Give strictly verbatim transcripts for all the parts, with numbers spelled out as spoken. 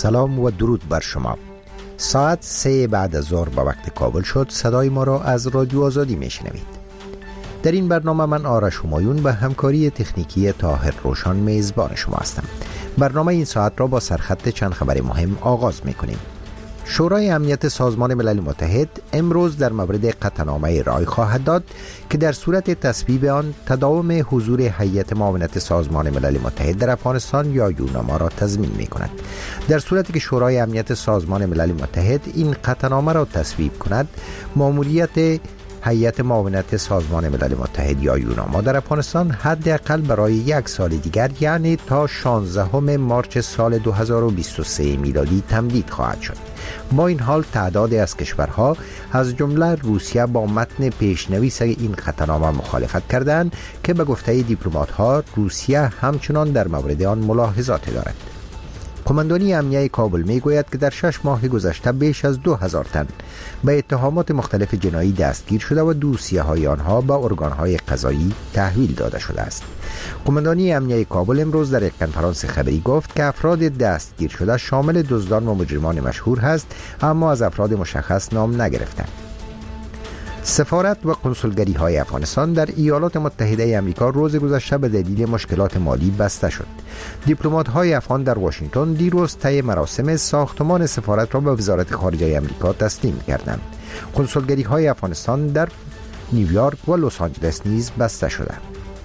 سلام و درود بر شما. ساعت سه بعد از ظهر به وقت کابل شد. صدای ما را از رادیو آزادی میشنوید. در این برنامه من آرش همایون به همکاری تکنیکی طاهر روشان میزبان شما هستم. برنامه این ساعت را با سرخط چند خبر مهم آغاز میکنیم. شورای امنیت سازمان ملل متحد امروز در مورد قطعنامه رای خواهد داد که در صورت تصویب آن تداوم حضور هیئت معاونت سازمان ملل متحد در افغانستان یا یوناما را تضمین می کند. در صورتی که شورای امنیت سازمان ملل متحد این قطعنامه را تصویب کند، مأموریت هیئت معاونت سازمان ملل متحد یا یوناما در افغانستان حداقل برای یک سال دیگر، یعنی تا شانزدهم مارس سال دو هزار و بیست و سه میلادی تمدید خواهد شد. با این حال تعدادی از کشورها از جمله روسیه با متن پیشنویس این قطعنامه مخالفت کردند که به گفته دیپلمات‌ها روسیه همچنان در مورد آن ملاحظات دارد. قماندانی امنیه کابل می گوید که در شش ماه گذشته بیش از دو هزار تن به اتهامات مختلف جنایی دستگیر شده و دوسیه های آنها به ارگانهای قضایی تحویل داده شده است. قماندانی امنیه کابل امروز در یک کنفرانس خبری گفت که افراد دستگیر شده شامل دزدان و مجرمان مشهور هست، اما از افراد مشخص نام نگرفتند. سفارت و کنسولگری های افغانستان در ایالات متحده آمریکا روز گذشته به دلیل مشکلات مالی بسته شد. دیپلمات های افغان در واشنگتن دیروز طی مراسم ساختمان سفارت را به وزارت خارجه آمریکا تسلیم کردند. کنسولگری های افغانستان در نیویورک و لس آنجلس نیز بسته شدند.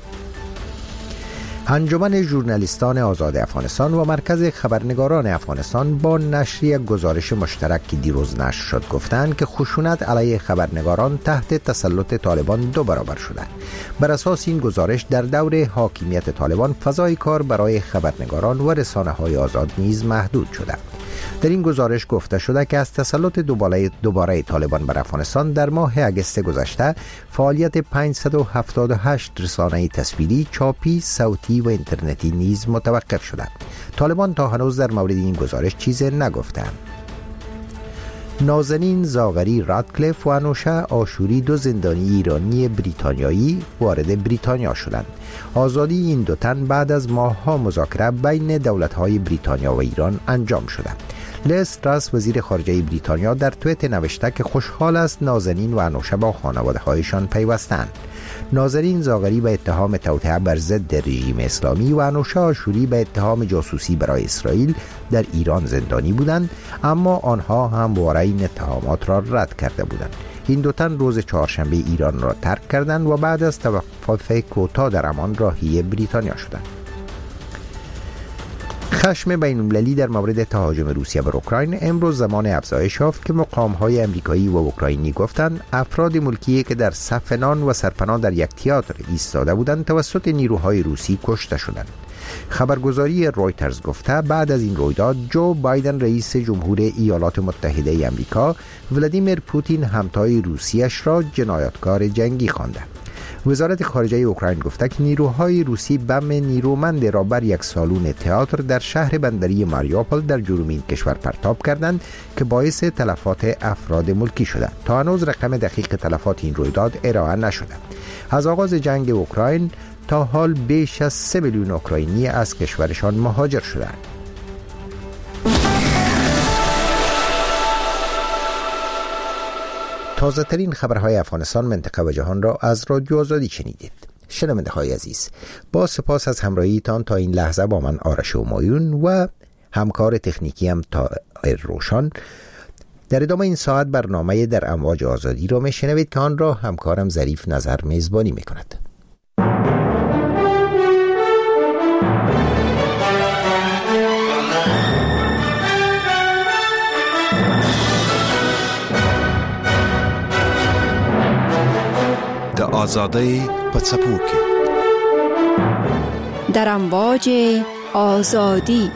انجمن ژورنالیستان آزاد افغانستان و مرکز خبرنگاران افغانستان با نشر یک گزارش مشترک که دیروز نشر شد گفتند که خشونت علیه خبرنگاران تحت تسلط طالبان دو برابر شده. بر اساس این گزارش در دور حاکمیت طالبان فضای کار برای خبرنگاران و رسانه‌های آزاد نیز محدود شده. در این گزارش گفته شده که از تسلط دوباره دوباره طالبان بر افغانستان در ماه اگست گذشته فعالیت پانصد و هفتاد و هشت رسانه تصویری، چاپی، صوتی و اینترنتی نیز متوقف شده. طالبان تا هنوز در مورد این گزارش چیزی نگفتند. نازنین زاغری رادکلیف و انوشه آشوری، دو زندانی ایرانی بریتانیایی، وارد بریتانیا شدند. آزادی این دو تن بعد از ماه‌ها مذاکره بین دولت‌های بریتانیا و ایران انجام شده. لیز تراس وزیر خارجه بریتانیا در توییت نوشته که خوشحال است نازنین و انوشه با خانواده‌هایشان پیوستند. نازنین زاغری به اتهام توطئه بر ضد رژیم اسلامی و انوشه آشوری به اتهام جاسوسی برای اسرائیل در ایران زندانی بودند، اما آنها همواره این اتهامات را رد کرده بودند. این دو تن روز چهارشنبه ایران را ترک کردند و بعد از توقف کوتاه در امان راهی بریتانیا شدند. خشم بین‌المللی در مورد تهاجم روسیه بر اوکراین امروز زمان افزایش یافت که مقام‌های آمریکایی و اوکراینی گفتند افراد ملکی که در صف نان و سرپناه در یک تئاتر ایستاده بودند توسط نیروهای روسی کشته شدند. خبرگزاری رویترز گفته بعد از این رویداد جو بایدن رئیس جمهور ایالات متحده آمریکا ولادیمیر پوتین همتای روسیش را جنایتکار جنگی خوانده. وزارت خارجه اوکراین گفته که نیروهای روسی بم نیرومند را بر یک سالن تئاتر در شهر بندری ماریوپول در جنوب این کشور پرتاب کردند که باعث تلفات افراد ملکی شده. تا هنوز رقم دقیق تلفات این رویداد ارائه نشده. از آغاز جنگ اوکراین تا حال بیش از سه میلیون اوکراینی از کشورشان مهاجر شدند. تازه ترین خبرهای افغانستان، منطقه و جهان را از رادیو آزادی شنیدید. شنونده های عزیز، با سپاس از همراهیتان تا این لحظه با من آرش همایون و همکار تکنیکی هم طاهر روشان. در ادامه این ساعت برنامه در امواج آزادی را می شنوید که آن را همکارم ظریف نظر میزبانی می کند. آزادی پڅپو کې در امواج آزادی.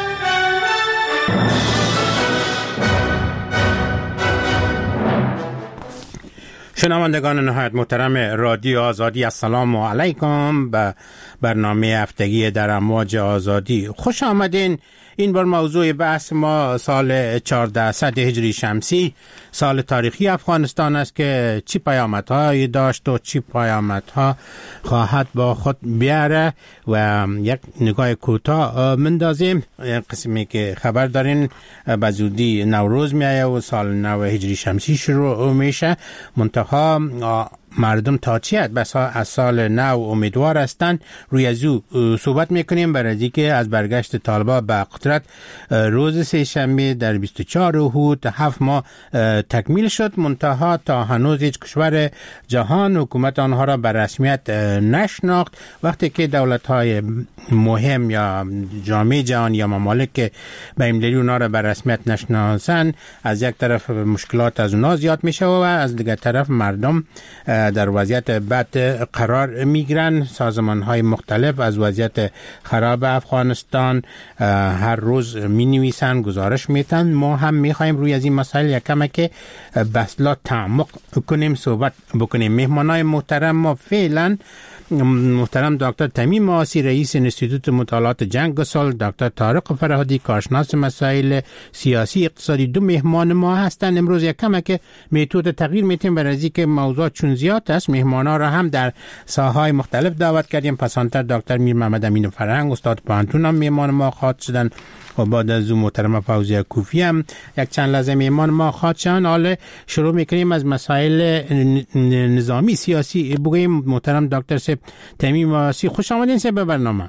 شنوندگان نهایت محترم رادیو آزادی، السلام علیکم. به برنامه هفتگی در امواج آزادی خوش آمدین. این بار موضوع بحث ما سال چهارصد هجری شمسی، سال تاریخی افغانستان است که چی پیامدهایی داشت و چی پیامدها خواهد با خود بیاره و یک نگاه کوتاه مندازیم. قسمی که خبر دارین به زودی نوروز میایه و سال نو هجری شمسی شروع میشه، منتها مردم تا چی بس از سال نو امیدوار هستند. روی از او صحبت میکنیم برای که از برگشت طالبان به قدرت روز سه شنبه در بیست و چهار اهود هفت ماه تکمیل شد، منتها تا هنوز هیچ کشور جهان حکومت آنها را به رسمیت نشناخت. وقتی که دولت های مهم یا جامعه جهان یا ممالک که به ایمدلی اونا را به رسمیت نشناسن، از یک طرف مشکلات از اونا زیاد میشه و از دیگر طرف مردم در وضعیت بد قرار میگیرن. سازمان های مختلف از وضعیت خراب افغانستان هر روز می نویسن، گزارش میتن. ما هم میخوایم روی از این مسائل یکم که بسلا تعمق کنیم، صحبت بکنیم. مهمانای محترم ما فعلا محترم دکتر تمیم آسی، رئیس انستیتوت مطالعات جنگ و صلح، دکتر طارق فرهادی، کارشناس مسائل سیاسی اقتصادی، دو مهمان ما هستند. امروز یکم که میتود تغییر میتیم برای که موضوع چون زیاد است، مهمانا را هم در ساحه‌های مختلف دعوت کردیم. پسانتر دکتر میر محمد امین فرهنگ استاد پانتون هم مهمان ما خواهد شدن و بعد از اون محترم فوزیه کوفی هم یک چند لحظه مهمان ما خواهد شدن. حالا شروع میکنیم از مسائل نظامی سیاسی. بگوییم محترم دکتر سیب تمیم آسی، خوش آمدین سیب به برنامه.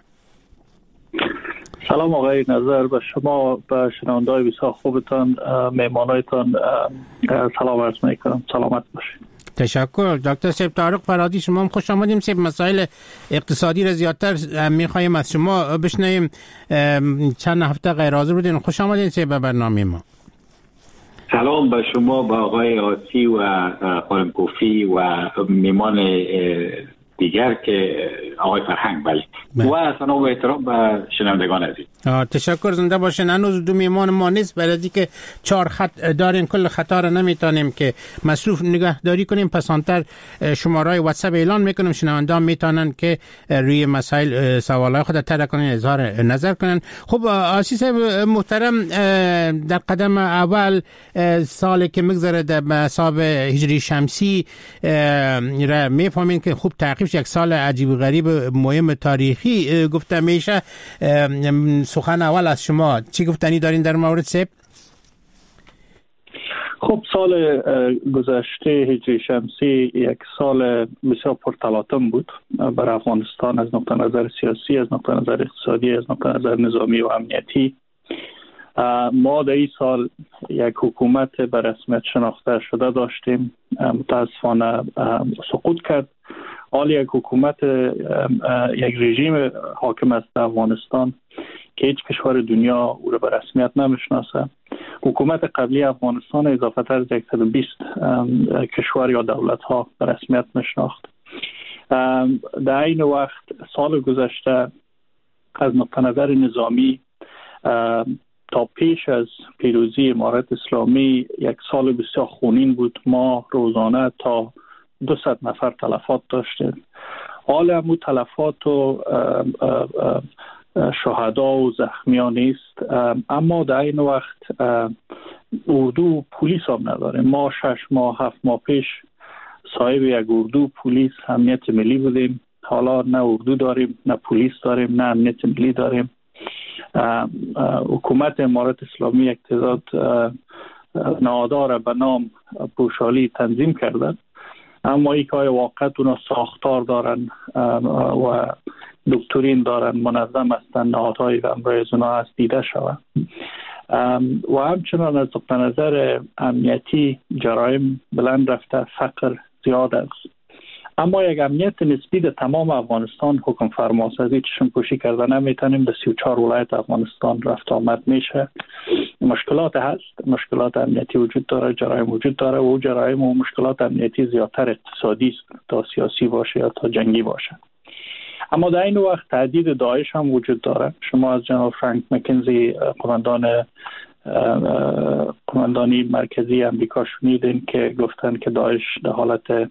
سلام آقای نظر، به شما، به شنونده‌های بسیار خوبتان، مهمانایتان سلام عرض میکنم. سلامت باشید. تشکر. دکتر سیب طارق فرهادی، شما هم خوش آمدیم. سیب مسائل اقتصادی را زیادتر میخوایم از شما بشنویم. چند هفته غیر حاضر بودین، خوش آمدین سیب به برنامه ما. سلام به شما، به آقای آسی و خانم کوفی و میمان دیگر که آقای فرهنگ. بله و سلام و احترام به شنوندگان عزیز. تشکر، زنده باشین. هنوز دو میمان ما نیست برای که چهار خط دارین، کل خطا را نمیتونیم که مصروف نگهداری کنیم. پسانتر شماره واتساپ اعلان میکنم، شنوندگان میتونن که روی مسائل سوالای خود طرح کنن، اظهار نظر کنن. خب آسیس محترم، در قدم اول سالی که میگذره در حساب هجری شمسی را میفهمین که خوب تعقیب یک سال عجیب و غریب مهم تاریخی گفته میشه. سخن اول از شما، چی گفتنی دارین در مورد سیب؟ خب سال گذشته هجری شمسی یک سال بسیار پرتلاطم بود برای افغانستان، از نقطه نظر سیاسی، از نقطه نظر اقتصادی، از نقطه نظر نظامی و امنیتی. ما در این سال یک حکومت به رسمیت شناخته شده داشتیم، متاسفانه سقوط کرد. حال یک حکومت، یک رژیم حاکم است در افغانستان که هیچ کشور دنیا او را به رسمیت نمیشناسه. حکومت قبلی افغانستان اضافه تر از صد و بیست کشور یا دولت ها به رسمیت میشناخت. در این وقت سال گذشته از نقطه نظر نظامی تا پیش از پیروزی امارت اسلامی یک سال بسیار خونین بود. ما روزانه تا دویست نفر تلفات داشتیم. حال همون تلفات و شهدا و زخمیان نیست، اما در این وقت اردو پلیس هم نداریم. ما شش ماه هفت ماه پیش صاحب یک اردو پلیس امنیت ملی بودیم، حالا نه اردو داریم، نه پلیس داریم، نه امنیت ملی داریم. حکومت امارت اسلامی یک تعداد نهادها به نام پوشالی تنظیم کردند، اما ای که واقعا اونا ساختار دارن و دکترین دارن، منظم هستن، نهادهای و امرای اونا از دیده شود. و همچنان از نقطه نظر امنیتی جرایم بلند رفته، فقر زیاد است. اما یک امنیت نسبی در تمام افغانستان حکم فرماست، از هیچ چشم پوشی کرده نمیتونیم. در سی و چهار ولایت افغانستان رفت آمد میشه. مشکلات هست، مشکلات امنیتی وجود داره، جرایم وجود داره و جرایم و مشکلات امنیتی زیادتر اقتصادی است تا سیاسی باشه یا تا جنگی باشه. اما در این وقت تهدید داعش هم وجود داره. شما از جناب فرانک مکنزی قماندان قماندانی مرکزی امریکا شنیدین که گفتن که داعش در حالت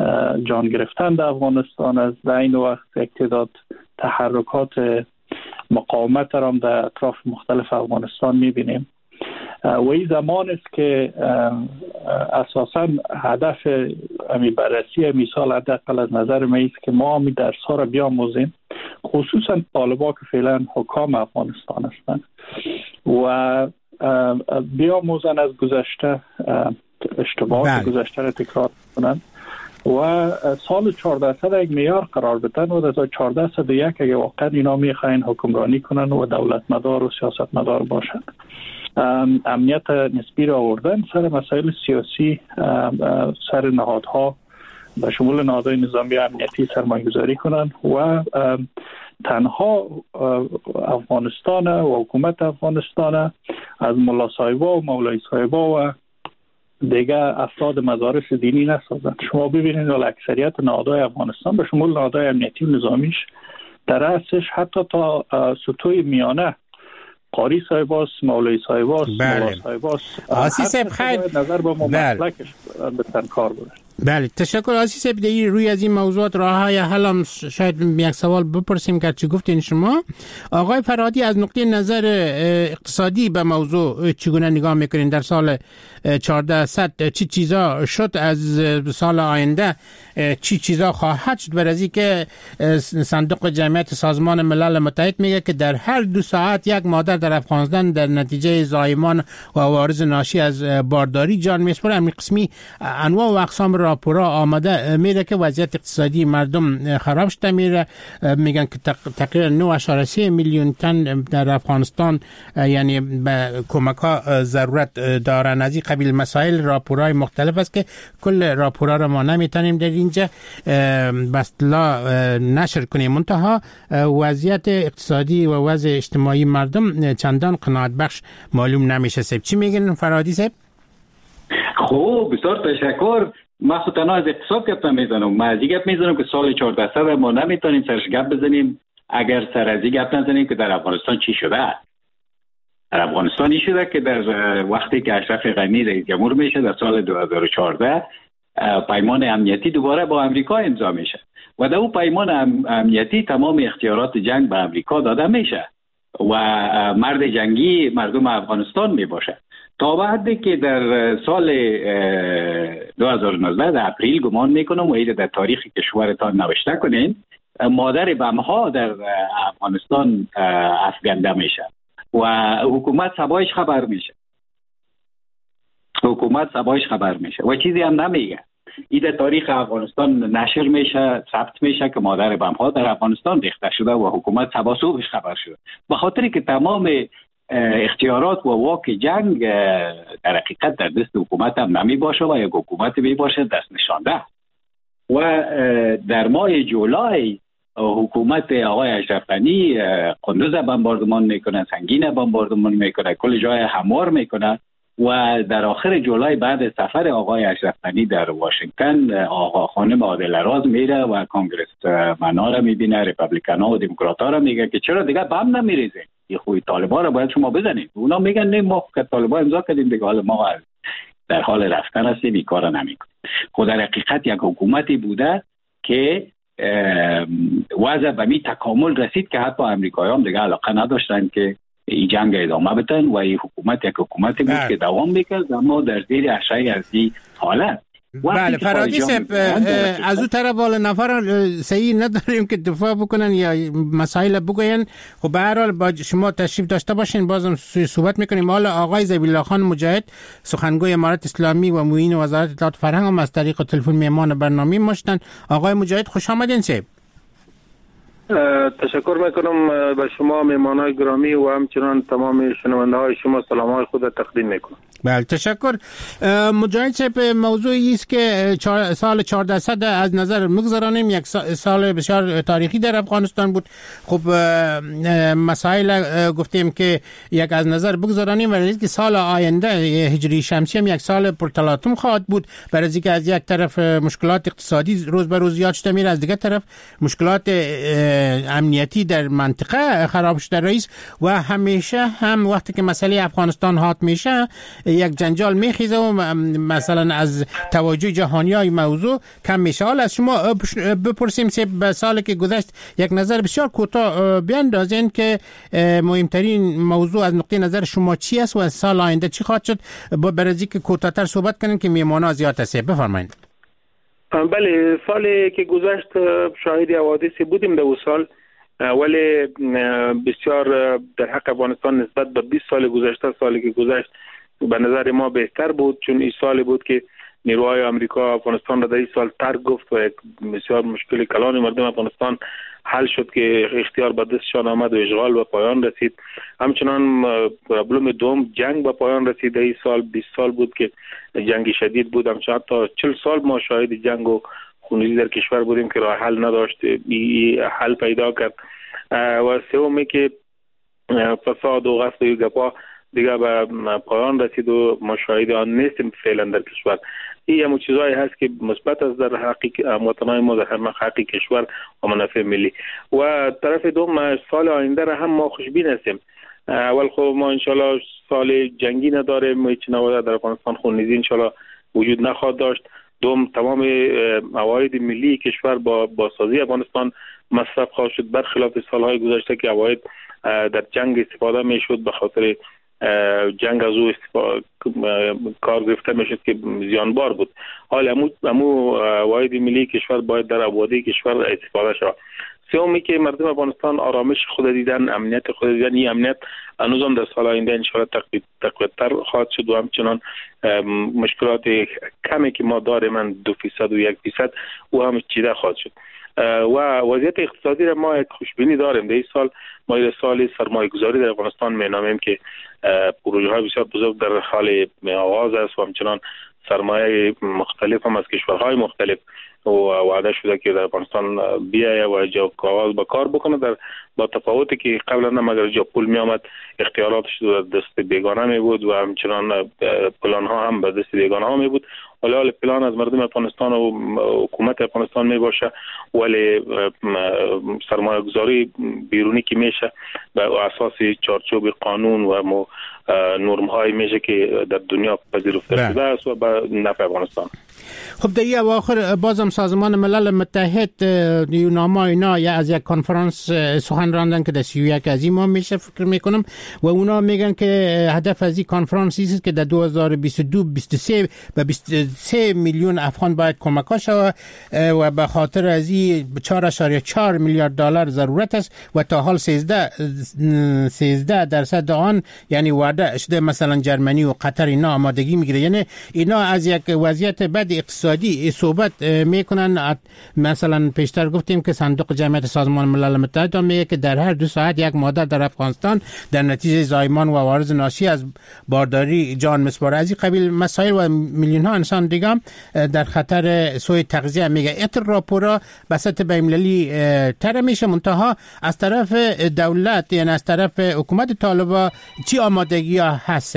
جان گرفتن در افغانستان است. در این وقت یک تعداد تحرکات مقاومت را در اطراف مختلف افغانستان میبینیم و این زمان است که اساساً هدف امی بررسی امی سال حداقل از نظر من است که ما امی درس ها را بیاموزیم، خصوصا طالبا که فعلا حکام افغانستان هستند و بیاموزن از گذشته، اشتباهات گذشته را تکرار کنند و سال چهارده صد یک معیار قرار بدن و در چهارده صد و یک اگه واقعا اینا میخواین حکمرانی کنن و دولت مدار و سیاست مدار باشن، امنیت نسبی را آوردن سر مسائل سیاسی، سر نهادها به شمول نهادهای نظامی امنیتی سرمایه گذاری کنن و تنها افغانستان و حکومت افغانستان از ملا صاحبا و مولای صاحبا و دیگه افراد مدارس دینی نسازند. شما ببینید اکثریت نهادهای افغانستان به شمول نهادهای امنیتی و نظامیش در اصلش حتی تا سطوح میانه قاری صاحباست، مولای صاحباست، مولا صاحباست، آسی صاحب خیر نظر به مملکتش به تنکار بوده. بله تشکر آسی صاحب. دیگه روی از این موضوعات راه های حل هم شاید یک سوال بپرسیم که چی گفتین شما. آقای فرهادی از نقطه نظر اقتصادی به موضوع چگونه نگاه میکنین؟ در سال چهارده صد چی چیزا شد، از سال آینده چی چیزا خواهد شد؟ بر از این که صندوق جمعیت سازمان ملل متحد میگه که در هر دو ساعت یک مادر در افغانستان در نتیجه زایمان و عوارض ناشی از بارداری جان میسپره. همین قسمی انواع و اقسام راپورا آمده میره که وضعیت اقتصادی مردم خراب شده میره. میگن که تقریبا نه اشاره سه میلیون تن در افغانستان یعنی به کمک ها ضرورت دارن. از این قبیل مسائل راپورای مختلف است که کل راپورا را ما نمیتونیم در اینجا بسطلا نشر کنیم، منتها وضعیت اقتصادی و وضع اجتماعی مردم چندان قناعت بخش معلوم نمیشه. سب چی میگن فرهادی صاحب؟ خوب، بسیار تشکر. من خود تنها از اقتصاد گپ نمیزنم، من از این گپ میزنم که سال چهارده صد ما نمیتونیم سرش گپ بزنیم اگر سر از این گپ نزنیم که در افغانستان چی شده. در افغانستان این شده که در وقتی که اشرف غنی رئیس جمهور میشه در سال دو هزار و چهارده پیمان امنیتی دوباره با امریکا امضا میشه و در اون پیمان امنیتی تمام اختیارات جنگ به امریکا داده میشه و مرد جنگی مردم افغانستان میباشه. تا بعدی که در سال دو هزار و نوزده در اپریل گمان میکنم و ایده در تاریخ کشورتان نوشته کنین، مادر بمها در افغانستان افکنده میشه و حکومت سبایش خبر میشه حکومت سبایش خبر میشه و چیزی هم نمیگه. ایده تاریخ افغانستان نشر میشه، ثبت میشه که مادر بمها در افغانستان ریخته شده و حکومت سبا صبحش خبر شده، به خاطری که تمام اختیارات و واک جنگ در حقیقت در دست حکومت هم نمی باشه و یک حکومت می باشه دست نشانده. و در ماه جولای حکومت آقای اشرف غنی قندوز بمباردمان میکنه، سنگین بمباردمان میکنه، کل جای هموار میکنه و در آخر جولای بعد سفر آقای اشرف غنی در واشنگتن آقا خانم عادل راز میره و کانگرس منا را میبینه، ریپابلیکانا و دموکرات‌ها را میگه که چرا دیگه بم نمیریزه، یه خوی طالبان را باید شما بزنید. اونا میگن نه ما که طالبان امضا کردیم دیگه حالا ما در حال رفتن هستیم این کارا نمیکنیم. خود در حقیقت یک حکومتی بوده که وضع به می تکامل رسید که حتی امریکایی‌ها هم دیگه علاقه نداشتن که این جنگ ادامه بدن و این حکومت یک حکومتی بود که دوام میکرد اما در زیر اشعه از این حالت. بله فرهادی صاحب، از اون طرف والا نفر صحیح نداریم که دفاع بکنن یا مسائل بگوین. خب به هر حال با شما تشریف داشته باشین بازم صحبت میکنیم. حالا آقای ذبیح‌الله خان مجاهد سخنگوی امارت اسلامی و معین وزارت اطلاعات فرهنگ هم از طریق تلفن میهمان برنامه ماشتن. آقای مجاهد خوش آمدین. صاحب تشکر میکنم به شما مهمانای گرامی و همچنان تمام شنونده های شما سلامای خود تقدیم میکنم. بله تشکر. مجاهد صاحب موضوعی است که سال چهارده صد از نظر مگذرانیم، یک سال بسیار تاریخی در افغانستان بود. خب مسائل گفتیم که یک از نظر بگذرانیم ولی که سال آینده هجری شمسی هم یک سال پرتلاطم خواهد بود، برای اینکه از یک طرف مشکلات اقتصادی روز به روز زیاد شده میره، از دیگر طرف مشکلات امنیتی در منطقه خراب شده رئیس و همیشه هم وقتی که مسئله افغانستان هات میشه یک جنجال میخیزه و مثلا از توجه جهانیای موضوع کم میشه. حالا از شما بپرسیم به سالی که گذشت یک نظر بسیار کوتاه بیاندازین که مهمترین موضوع از نقطه نظر شما چی است و از سال آینده چی خواهد شد؟ با برای که کوتاه‌تر صحبت کنین که میمانا زیاد است. بفرمایید. بله، سالی که گذشت شاهد حوادثی بودیم در اون سال، ولی بسیار در حق افغانستان نسبت به بیست سال گذشته سالی که گذشت به نظر ما بهتر بود، چون این سالی بود که نیروهای آمریکا افغانستان را در این سال ترک گفت و بسیار مشکل کلان مردم افغانستان حل شد که اختیار به دستشان آمد و اشغال به پایان رسید. همچنان پرابلم دوم جنگ به پایان رسید. این سال بیست سال بود که جنگ شدید بود، همچنان تا چهل سال ما شاهد جنگ و خونریزی در کشور بودیم که راه حل نداشت، این حل پیدا کرد. و سومی که فساد و غصب و گپا دیگه به پایان رسید و ما شاهد آن نیستیم فعلا در کشور. این همون چیزایی هست که مثبت است در حقیق وطنای ما، در حقیق کشور و منافع ملی. و طرف دوم سال آینده را هم ما خوشبین هستیم. اول خب ما انشالله سال جنگی نداریم، هیچ نوع در افغانستان خونریزی انشالله وجود نخواهد داشت. دوم تمام عواید ملی کشور با بازسازی افغانستان مصرف خواهد شد، برخلاف سالهای گذشته که عواید در جنگ استفاده میشد، به خاطر جنگ از او کار گرفته میشد که زیانبار بود. حال امو امو عواید ملی کشور باید در آبادی کشور استفاده شود. سومی که مردم افغانستان آرامش خود دیدن، امنیت خود دیدن، این امنیت هنوزم در سال آینده ان شاء الله تقویت‌تر خواهد شد و همچنان مشکلات کمی که ما داریم من دو فیصد و یک فیصد و هم چیده خواهد شد. و وضعیت اقتصادی را ما یک خوشبینی داریم. در این سال ما یک سال سرمایه گذاری در افغانستان مینامیم که پروژه های بسیار بزرگ در حال آغاز است و همچنان سرمایه مختلف هم از کشورهای مختلف و وعده شده که در افغانستان بیایه و جا آغاز به کار بکنه. در با تفاوتی که قبلا هم اگر جا پول می آمد اختیاراتش در دست بیگانه می بود و همچنان پلان ها هم به دست بیگانه ها می بود. ولی حال پلان از مردم افغانستان و حکومت افغانستان می باشه، ولی سرمایه گذاری بیرونی که میشه به اساس چارچوب قانون و نرم های میشه که در دنیا پذیرفته شده است و به نفع افغانستان. خب در اواخر بازم سازمان ملل متحد یوناما اینا یا از یک کنفرانس سخن راندن که در سی و یک از این ماه میشه فکر میکنم و اونا میگن که هدف از این کنفرانس است که در دو هزار و بیست و دو بیست و سه به بیست و سه میلیون افغان باید کمک شود و به خاطر از این چهار اشاریه چهار میلیارد دلار ضرورت است و تا حال سیزده درصد آن یعنی وعده شده مثلا جرمنی و قطر اینا آمادگی میگیره. یعنی اینا از یک وضعیت بد اقتصادی صحبت میکنن. مثلا پیشتر گفتیم که صندوق جمعیت سازمان ملل متحد میگه که در هر دو ساعت یک مادر در افغانستان در نتیجه زایمان و عوارض ناشی از بارداری جان میسپاره. از این قبیل مسائل و میلیون ها انسان دیگه در خطر سوء تغذیه میگه. اتر راپورا به سطح بین‌المللی تر میشه، منتها از طرف دولت یعنی از طرف حکومت طالبان چی آمادگی ها هست؟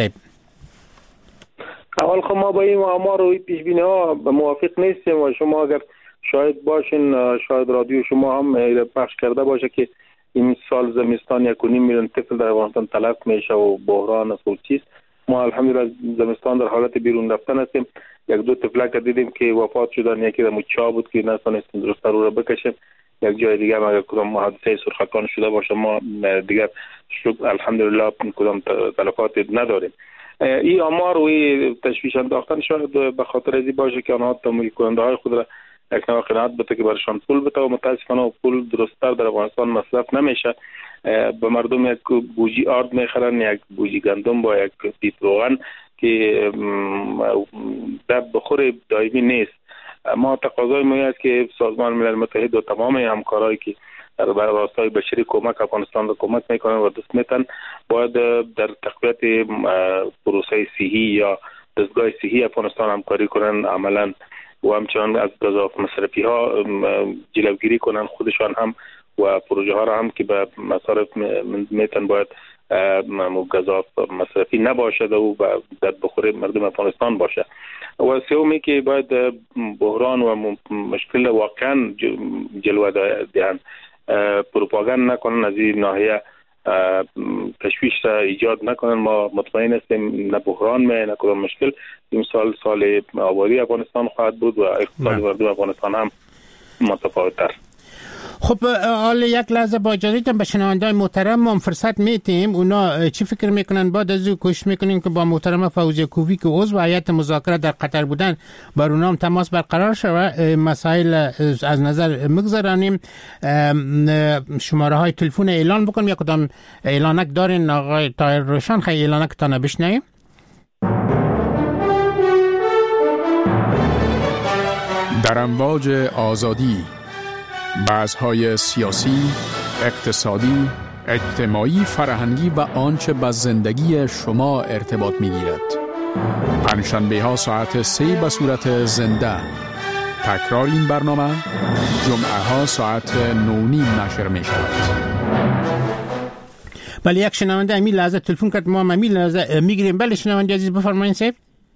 اول خب ما با این آمار و پیش بینی ها موافق نیستیم و شما اگر شاید باشین، شاید رادیو شما هم پخش کرده باشه که این سال زمستان یک و نیم میلیون طفل در افغانستان تلف میشه و بحران است و چیز. ما الحمدلله زمستان در حالت بیرون رفتن هستیم. یک دو طفلک دیدیم که وفات شدن، یکی در موچا بود که نتونستیم درست رو بکشیم، یک جای دیگه هم اگر کدام حادثه سرخکان شده باشه ما دیگر شکر الحمدلله کدام تلفات نداریم. این آمار و این تشویش انداختن شاید به خاطر ازی باشه که آنها تمویل کننده های خود را یک نوع قناعت بده که برشان پول بده و متاسفانه پول درست‌تر در افغانستان مصرف نمیشه. به مردم یک بوجی آرد میخرن، یک بوجی گندم با یک پیپ روغن که در بخور دائمی نیست. ما تقاضای ما است که سازمان ملل متحد و تمام همکارایی که در راستای بشری کمک افغانستان را کمک میکنن و دست میتن باید در تقویت پروسه صحی یا دستگاه صحی افغانستان همکاری کنن عملا و همچنان از گزاف مصرفی ها جلوگیری کنن خودشان هم و پروژه ها را هم که به مصارف میتن باید گزاف مصرفی نباشد و در بخور مردم افغانستان باشه. و سومی که باید بحران و مشکل واقعا جلوه دهند، پروپاگاند نکنن از این ناحیه تشویش را ایجاد نکنن. ما مطمئن هستیم نه بحران می نه کدام مشکل. این سال سال آبادی افغانستان خواهد بود و اقتصاد مردم افغانستان هم متفاوت‌تر. خب حالا یک لحظه با اجازهتون به شنونده‌های محترم ما فرصت میتیم اونا چی فکر میکنن بعد از او کوشش میکنیم که با محترم فوزیه کوفی که عضو هیئت مذاکره در قطر بودن بر اونا هم تماس برقرار شود، مسائل از نظر مگذرانیم. شماره های تلفن اعلان بکنیم، یک کدام اعلانک دارین آقای طاهر روشن؟ خیلی اعلانک تا نبشنیم. در امواج آزادی، بحث‌های سیاسی، اقتصادی، اجتماعی، فرهنگی و آنچه با زندگی شما ارتباط می‌گیرد. پنجشنبه ها ساعت سه به صورت زنده. تکرار این برنامه جمعه ها ساعت نو نیم نشر می شود. بله، یک شنونده امی لحظه تلفن کرد، ما امی لحظه میگیریم. بله شنونده عزیز بفرمایید صاحب.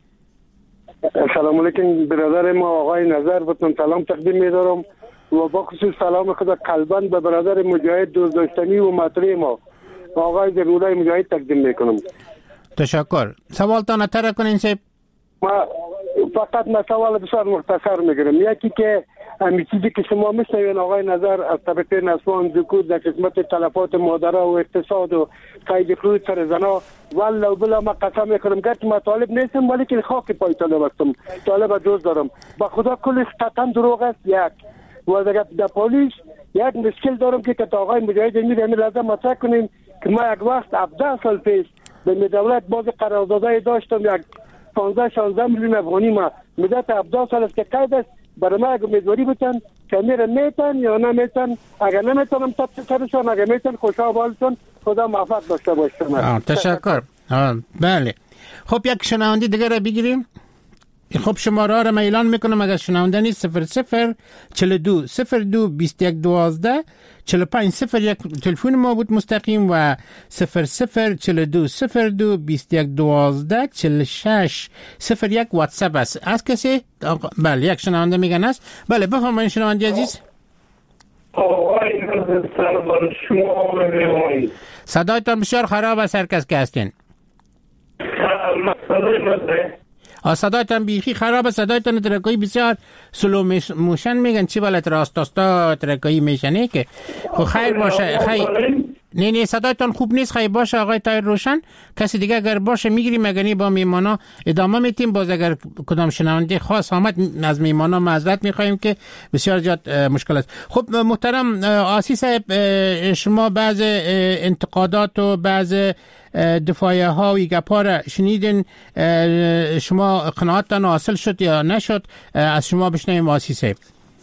سلام علیکم برادر ما آقای نظر، بهتون سلام تقدیم می‌دارم و با خصوص سلام خود قلباً به برادر مجاهد دوست داشتنی و مطرح ما آقای ضرورای مجاهد تقدیم میکنم. تشکر. سوالتان اتر کنین صاحب. ما فقط ما سوال بسیار مختصر میگیرم. یکی که همین چیزی که شما میشنوین آقای نظر از طبقه نسوان ذکور در خدمت تلفات مادرها و اقتصاد و قید خروج سر زنا، والله بلا ما قسم میکنم گرچه ما طالب نیستم ولی که خاک پای طالب هستم، طالب دوست دارم. با خدا کلش قطعا دروغ است. یک و در پلیس یک مشکل دارم که تا آقای مجاهد میره می لازم مطرح کنیم که ما یک وقت هفده سال پیش به دولت باز قراردادای داشتم، یک پانزده شانزده میلیون افغانی ما مدت هفده سال است که قید است. برای ما اگه امیدواری بتن که میره میتن یا نمیتن، اگر نمیتونم تب سرشان، اگر میتن خوشا بالتون. خدا موفق داشته باشتم. تشکر. بله خب یک شنونده دیگه را بگیریم. خب شماره را من اعلان میکنم اگر شنونده نیست صفر صفر چهل و دو صفر دو بیست و یک دوازده چهل و پنج صفر یک تلفن ما بود مستقیم و صفر صفر چهل و دو صفر دو بیست و یک دوازده چهل و شش صفر یک واتساپ است. از کسی؟ بله یک شنونده میگن است. بله بفرمایید شنونده عزیز. آقای سلام شما می‌بینید. صدایتان بسیار خراب است هر کس که هستین. صدایتان بیخی خراب است. صدایتان ترکایی بسیار سلو موشن میگن. چی بالت راستاستا ترکایی میشنه که خب خیر باشه. خیر نه نه صدایتان خوب نیست. خیر باشه آقای طاهر روشن. کسی دیگه اگر باشه میگیریم، اگر نه با میمانا ادامه میتیم. باز اگر کدام شنونده خاص آمد از میمانا معذرت میخوایم که بسیار زیاد مشکل است. خب محترم آسی صاحب، شما بعض انتقادات و بعض دفاعیه ها و گپا را شنیدین، شما قناعتتان حاصل شد یا نشد؟ از شما بشنویم آسی صاحب.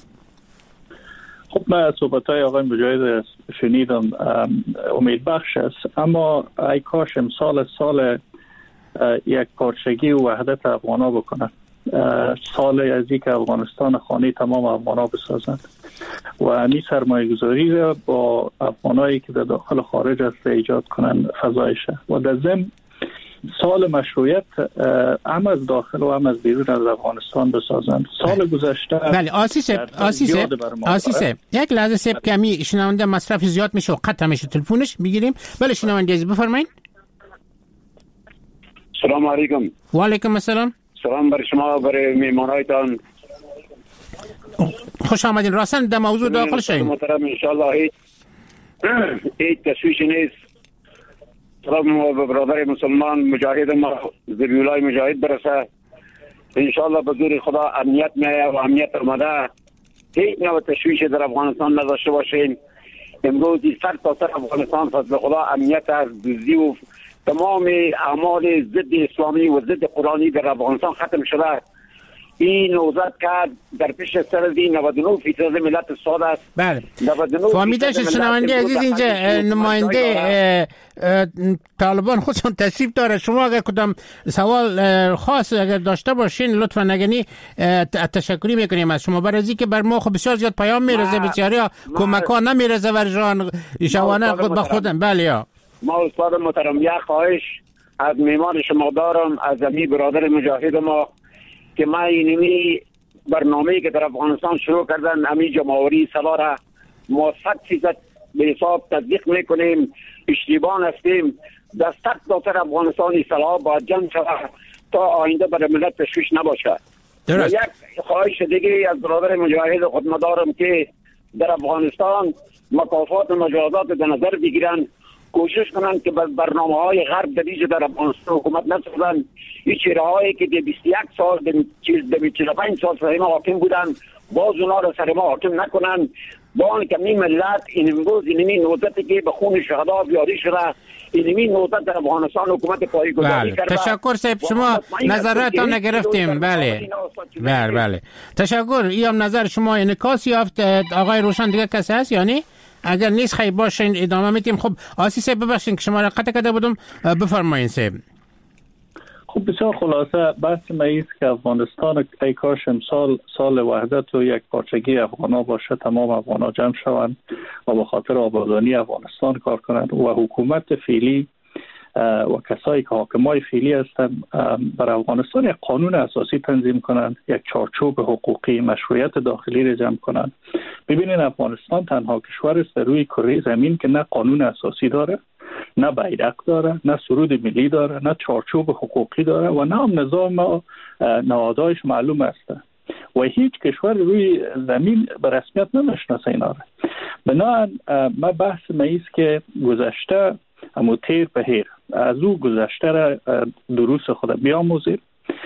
خب من صحبت های آقای مجاهد شنیدم، امید بخش است، اما ای کاش امسال سال یک پارچگی و وحدت افغانا بکنن، سال از این که افغانستان خانه تمام افغانا بسازند و این سرمایه گذاری را با افغانایی که در داخل خارج است ایجاد کنند فضایشه و در ضمن سال مشروعیت هم از داخل و هم از بیرون از افغانستان بسازند. سال گذشته بله آسی صاحب آسی صاحب آسی صاحب یک لحظه صاحب کمی شنونده مصرف زیاد میشه و قطع میشه تلفنش میگیریم. بله شنونده عزیز بفرمایید. سلام علیکم. و علیکم السلام. سلام بر شما، برای میمانایتان. خوش آمدین. راستن در موضوع داخل شدیم. محترم ان شاء الله هیچ هیچ تشویش نیست. سلام به برادر مسلمان مجاهد ما ذبیح‌الله مجاهد برسه. ان شاء الله به زور خدا امنیت میایه و امنیت اومده. هیچ نوع تشویش در افغانستان نداشته باشین. امروز سر تا سر افغانستان فضل خدا امنیت از دزدی و تمام اعمال ضد اسلامی و ضد قرآنی در افغانستان ختم شده. این نوزد که در پیش سر دی نود و نه فیصد ملت ساد است. بله فهمیده شد شنونده عزیز اینجا نماینده طالبان خودشون تشریف داره. شما اگر کدام سوال خاص اگر داشته باشین لطفا نگنی تشکری میکنیم از شما، برای اینکه بر ما خب بسیار زیاد پیام میرسه، بسیاری ها کمک ها نمیرسه ورجان شوانه خود به خودم. بله یا ما استاد محترم یک خواهش از میمان شما دارم، از امی برادر مجاهد ما که ما اینمی برنامه‌ای که در افغانستان شروع کردن امی جمهوری سالاره ما صد فیصد به حساب تطبیق میکنیم، اشتباه هستیم. دستک داتر افغانستان اصلاح باید جمع شود تا آینده برای ملت تشویش نباشه. درست. یک خواهش دیگه از برادر مجاهد خود دارم که در افغانستان مکافات و مجازات در نظر بگیرن، کوشش کنن که برنامه های غرب در اینجا در افغانستان حکومت نسازن. این چهره هایی که در بیست و یک سال در چهل و پنج سال سر ما حاکم بودن باز اونا را سر ما حاکم نکنن. با آن که می ملت این امروز اینمی نوزتی که به خون شهدا بیاری شده، اینمی نوزت در افغانستان حکومت پایه‌گذاری کرده. تشکر صاحب، شما نظراتتان نگرفتیم. بله بله بله تشکر. این هم نظر شما انعکاس یافت. آقای روشن دیگه کسی هست یعنی؟ اگر نیست خیلی باشین ادامه میدیم. خب آسی صاحب ببخشین که شما را قطع کرده بودم، بفرمایین صاحب. خب بسیار خلاصه بحث ما ایست که افغانستان ای کاش امسال سال وحدت و یک پارچگی افغانا باشه، تمام افغانا جمع شوند و به خاطر آبادانی افغانستان کار کنند و حکومت فعلی و کسایی که حاکمای فعلی هستند بر افغانستان یک قانون اساسی تنظیم کنند، یک چارچوب حقوقی مشروعیت داخلی را جمع کنند. ببینید افغانستان تنها کشور است در روی کره زمین که نه قانون اساسی داره، نه بیرق داره، نه سرود ملی داره، نه چارچوب حقوقی داره و نه هم نظام نهادهایش معلوم است و هیچ کشور روی زمین به رسمیت نمیشناسه اینا را. بنابراین ما بحث ما ایست که گذشته امو تیر به هیر از او گذشته را دروس خود بیاموزیم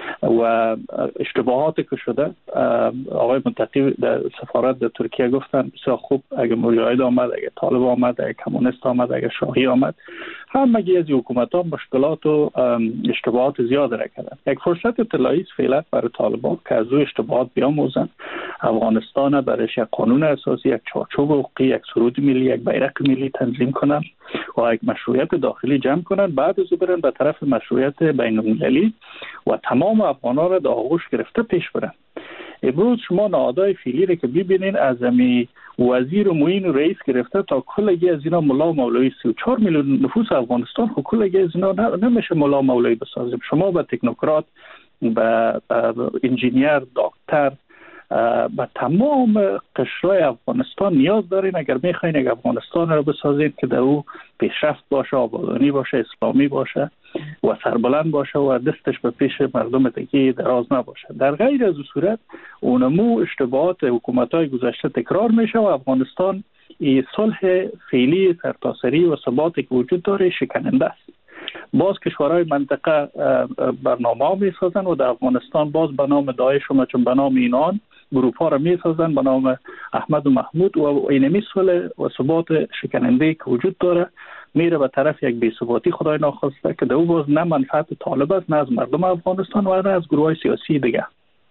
و اشتباهات که شده. آقای منتقی در سفارت در ترکیه گفتن بسیار خوب، اگه مجاهد آمد، اگه طالب آمد، اگه کمونیست آمد، اگه شاهی آمد، همگی از حکومت ها مشکلات و اشتباهات زیاد را کردن. یک فرصت طلایی است فعلا برای طالبان که از او اشتباهات بیاموزن، افغانستان برایش یک قانون اساسی، یک چارچوب حقوقی، یک سرود ملی، یک بیرق ملی تنظیم کنن و یک مشروعیت داخلی جمع کنن، بعد از او برن به طرف مشروعیت بین المللی و تمام افغانا را در آغوش گرفته پیش برن. امروز شما نهادهای فعلی را که ببینین، از امی وزیر و معین و رئیس گرفته تا کلگی از اینا ملا مولوی، سی و چهار میلیون نفوس افغانستان خب کلگی از اینا نمیشه ملا مولوی بسازیم. شما به تکنوکرات، به انجینیر، دکتر، با تمام قشرهای افغانستان نیاز دارین اگر میخواین یک افغانستان رو بسازید که در او پیشرفت باشه، آبادانی باشه، اسلامی باشه و سربلند باشه و دستش به پیش مردم دیگه دراز نباشه. در غیر از صورت اونمو اشتباهات حکومت‌های گذشته تکرار میشه و افغانستان این صلح فعلی سرتاسری و ثباتی که وجود داره شکننده است. باز کشورهای منطقه برنامه ها می سازن و در افغانستان باز به نام داعش و چون به نام اینان گروپ ها را می سازن به نام احمد و محمود و اینمی صلح و ثبات شکننده که وجود داره میره به طرف یک بی‌ثباتی خدای ناخواسته که در او باز نه منفعت طالب است، نه از مردم افغانستان و نه از گروه های سیاسی دیگه.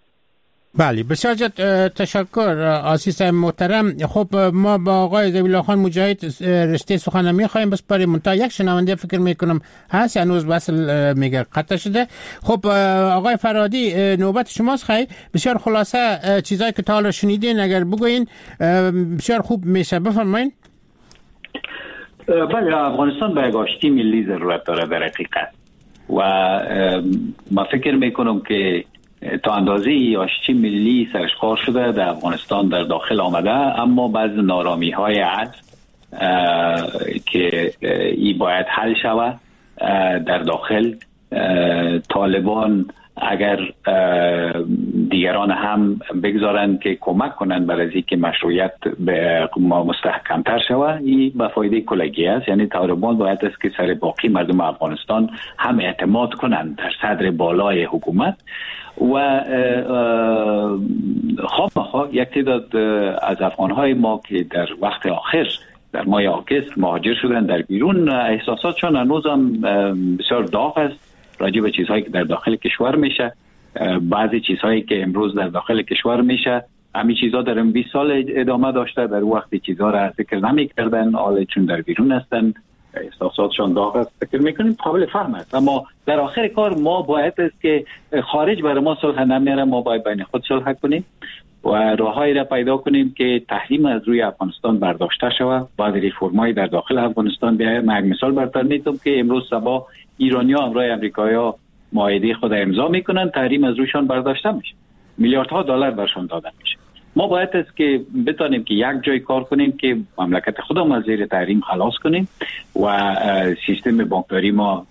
بله بسیار جد تشکر آسیس محترم. خب ما با آقای ذبیح خان مجاهد رشته سخن میخوایم بس برای منتها یک شنونده فکر میکنم هست هنوز وصل میگه قطع شده. خب آقای فرهادی نوبت شماست. خیلی بسیار خلاصه چیزایی که تا حالا شنیدین اگر بگوین بسیار خوب میشه، بفرمایید. بله افغانستان به یک آشتی ملی ضرورت داره در حقیقت و ما فکر میکنم که تا اندازه آشتی ملی سرشکار شده در افغانستان در داخل آمده، اما بعض نارامی های عد که ای باید حل شود در داخل. طالبان اگر دیگران هم بگذارن که کمک کنن برای از اینکه مشروعیت به ما مستحکمتر شود، این به فایده کلگی است. یعنی طالبان باید است که سر باقی مردم افغانستان هم اعتماد کنن در صدر بالای حکومت و خواه یک تعداد از افغانهای ما که در وقت آخر در ماه آگوست مهاجر شدن در بیرون، احساساتشون هنوز هم بسیار داغ است راجع به چیزهایی که در داخل کشور میشه. بعضی چیزهایی که امروز در داخل کشور میشه همین چیزها در این بیست سال ادامه داشته، در وقتی چیزها را ذکر نمیکردن، حالا چون در بیرون هستن احساساتشون داغ است، فکر میکنیم قابل فهم است. اما در آخر کار ما باید است که خارج برای ما صلح نمیاره، ما باید بین خود صلح کنیم و راههایی را پیدا کنیم که تحریم از روی افغانستان برداشته شود، بعد ریفرمایی در داخل افغانستان بیاید. من یک مثال براتون میتونم که امروز صبح ایرانی‌ها همراه امریکایی‌ها معاهده خود امضا میکنن، تحریم از رویشان برداشته میشه، میلیاردها دلار برشان داده میشه. ما باید است که بتانیم که یک جای کار کنیم که مملکت خودمون از زیر تحریم خلاص کنیم و سیستم بانکداری ما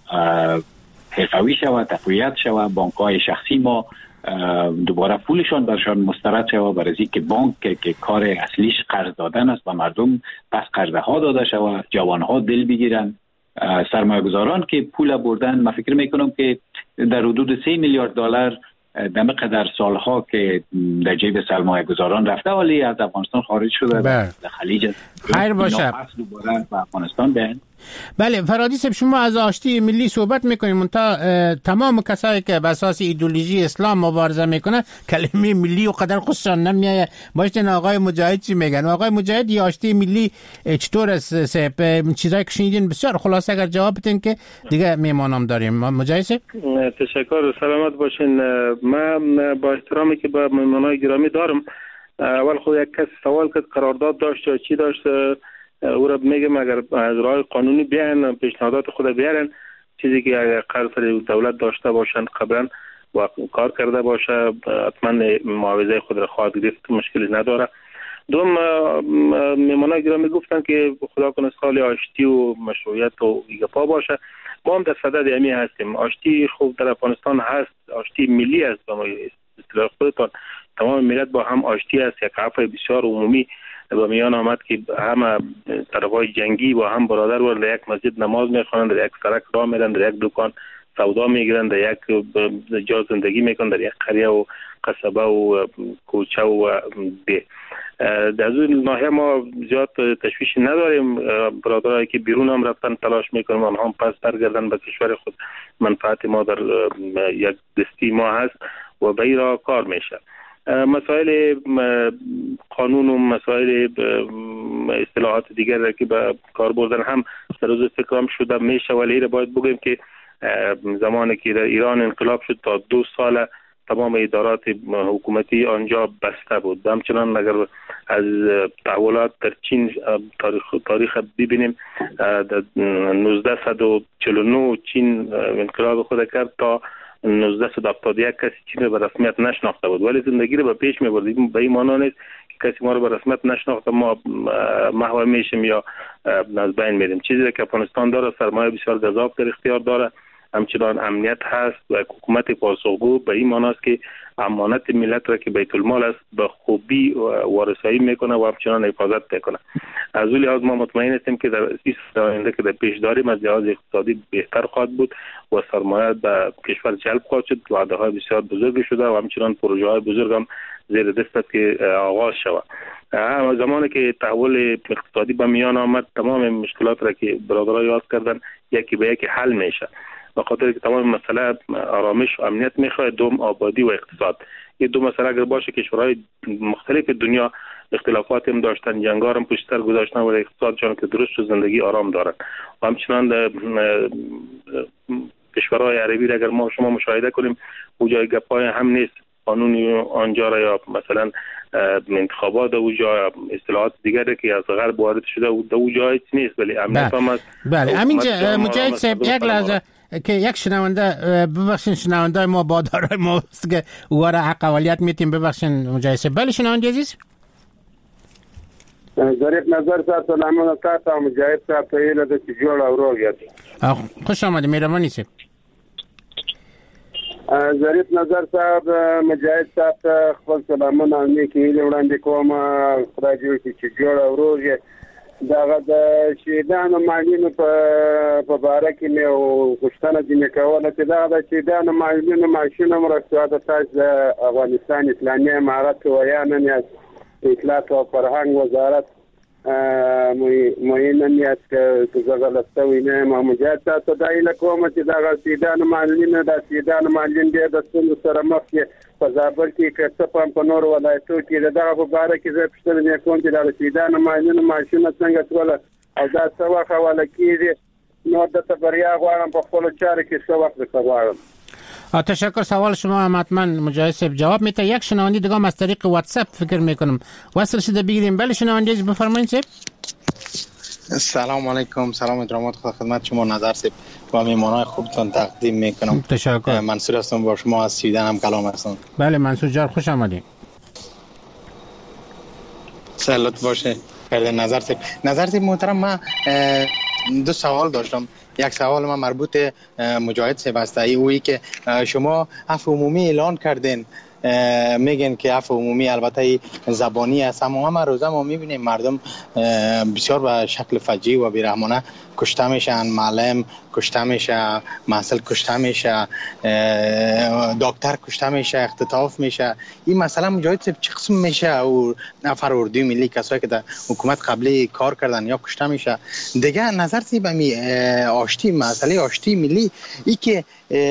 حرفه‌ای شود، تقویت شود، بانک‌های شخصی ما دوباره پولشان برشان مسترد شود، برای اینکه بانک که کار اصلیش قرض دادن است و مردم پس قرضه ها داده شود، جوان ها دل بگیرن، سرمایه گذاران که پول بردن. من فکر میکنم که در حدود سه میلیارد دلار دم قدر سالها که در جیب سرمایه گذاران رفته ولی از افغانستان خارج شده در خلیج. خیر باشه. دوباره به افغانستان بیان. بله فرادی صاحب، شما از آشتی ملی صحبت میکنیم، تا تمام کسایی که به اساس ایدئولوژی اسلام مبارزه میکنن کلمه ملی و قدر خوششان نمیاد. باشین آقای مجاهد چی میگن؟ آقای مجاهد یا آشتی ملی چطور است صاحب؟ چیزایی که شنیدین بسیار خلاصه اگر جواب بدین که دیگه میمانم داریم. مجاهد صاحب تشکر، سلامت باشین. من با احترامی که به مهمانای گرامی دارم، اول خود یک کس سوال کرد قرارداد داشت یا چی داشت، او را میگم اگر از راه قانونی بیان پیشنهادات خود بیارن، چیزی که اگر قرض دولت داشته باشند قبلا و کار کرده باشه حتما معاوضه خود را خواهد گرفت، مشکلی نداره. دوم میمانای گرامی گفتن که خدا کنه سال آشتی و مشروعیت و ایگپا باشه. ما هم در صدد امی هستیم. آشتی خوب در افغانستان هست، آشتی ملی است. به اصطلاح خودتان تمام ملت با هم آشتی است. یک عفو بسیار عمومی با میان آمد که همه طرفای جنگی با هم برادر و در یک مسجد نماز میخوانند، در یک سرک راه میرن، در یک دکان سودا میگیرن، در یک جا زندگی میکنن، در یک قریه و قصبه و کوچه و ده. در از اون ناحیه ما زیاد تشویش نداریم. برادرایی که بیرون هم رفتن تلاش میکنیم آنها هم پس برگردن به کشور خود. منفعت ما در یک دستی ما هست و به این راه کار میشه. مسائل قانون و مسائل اصطلاحات دیگر که به کار بردن هم در روز فکرام شده میشه، ولی باید بگیم که زمانی که در ایران انقلاب شد تا دو سال تمام ادارات حکومتی آنجا بسته بود. همچنان اگر از تحولات در چین تاریخ تاریخ ببینیم، در نوزده و چهل و نه چین انقلاب خود کرد تا نوزده و هفتاد و یک کسی چین رو به رسمیت نشناخته بود، ولی زندگی رو به پیش می‌بردیم. به این معنی نیست که کسی ما رو به رسمیت نشناخته ما محو میشیم یا از بین میریم. چیزی که افغانستان داره سرمایه بسیار گزاف در اختیار داره، همچنان امنیت هست و حکومت پاسخگو به این معنی است که امانت ملت را که بیت المال است به خوبی وارسایی میکنه و همچنان حفاظت میکنه. از اون لحاظ ما مطمئن هستیم که در بیست سال آینده که در پیش داریم از لحاظ اقتصادی بهتر خواهد بود و سرمایه به کشور جلب خواهد شد. وعده های بسیار بزرگ شده و همچنان پروژه های بزرگ هم زیر دست است که آغاز شود. زمانی که تحول اقتصادی به میان آمد تمام مشکلات را که برادرها یاد کردن یکی به یکی حل میشه، به خاطر که تمام مسئله آرامش و امنیت میخواد، دوم آبادی و اقتصاد. این دو مسئله اگر باشه کشورهای مختلف دنیا اختلافات هم داشتن، جنگار هم پشت سر گذاشتن ولی اقتصادشان که درست و زندگی آرام دارن. و همچنان کشورهای عربی را اگر ما شما مشاهده کنیم اونجا گپای هم نیست، قانونی آنجا را یا مثلا انتخابات اونجا اصطلاحات دیگری که از غرب وارد شده اونجا هیچ نیست، ولی امنیت هم هست. بله همینجا مجاهد صاحب یک لحظه که یک شنونده ببخشین شنونده ما با دارای ما است که او را حق اولیت میتیم. ببخشین مجاهد صاحب. بله شنونده عزیز ظریف نظر صاحب سلامونه تاسو مجاهد صاحب ته یې د جوړ او روغ خوش آمده مهرباني صاحب. ظریف نظر صاحب مجاهد صاحب ته خپل سلامونه او نیکې هیلې وړاندې کوم. خدای دې وکړي چې جوړ او روغ یې. دغه د شهیدانو معلولینو په باره کې مې غوښتنه ځینې کوله چې دغه د شهیدانو معلولینو معاشونه مرسته د تاسو د افغانستان اسلامي امارت ویانه نیاست اطلاعات او فرهنګ وزارت معینه نیاست که زه غلط شوی نه یم. مجاهد تاسو دا هیله کوم چې دغه شهیدانو معلولینو د شهیدانو معلولین ډېر د ستونزو سره مخ دي په زابل کې که څه په په نورو ولایتو کې د دغه په باره کې زه پوښتنه کوم چې د شهیدانو معلولینو معاشونه څنګه ټوله او دا څه وخت حواله کېږي. نو دته بریا غواړم په خپلو چارو کې څه وخت درته غواړم. تشکر. سوال شما هم حتما مجاهد صاحب جواب میده. یک شنونده دیگه از طریق واتساپ فکر میکنم وصل شده بگیریم. بله شنونده عزیز بفرمایید صاحب. سلام علیکم. سلام ادرامات خدمت شما نظر صاحب و میمانای خوبتون تقدیم میکنم. تشکر. منصور هستم با شما از سویدن هم کلام هستم. بله منصور جان خوش آمدید. سلامت باشه. خیلی نظر سیب نظر سیب محترم، من دو سوال داشتم. یک سوال من مربوط مجاهد سیب است، اویی که شما عفو عمومی اعلان کردین، میگن که عفو عمومی البته زبانی است، اما ما روزا ما میبینیم مردم بسیار به شکل فجیع و بیرحمانه کشته میشن، معلم کشته میشه، محصل کشته میشه، دکتر کشته میشه، اختطاف میشه. این مسئله مجاهد چه قسم میشه؟ و نفر اردوی ملی کسایی که در حکومت قبلی کار کردن یا کشته میشه. دیگه نظر سی به می آشتی، مسئله آشتی ملی، ای که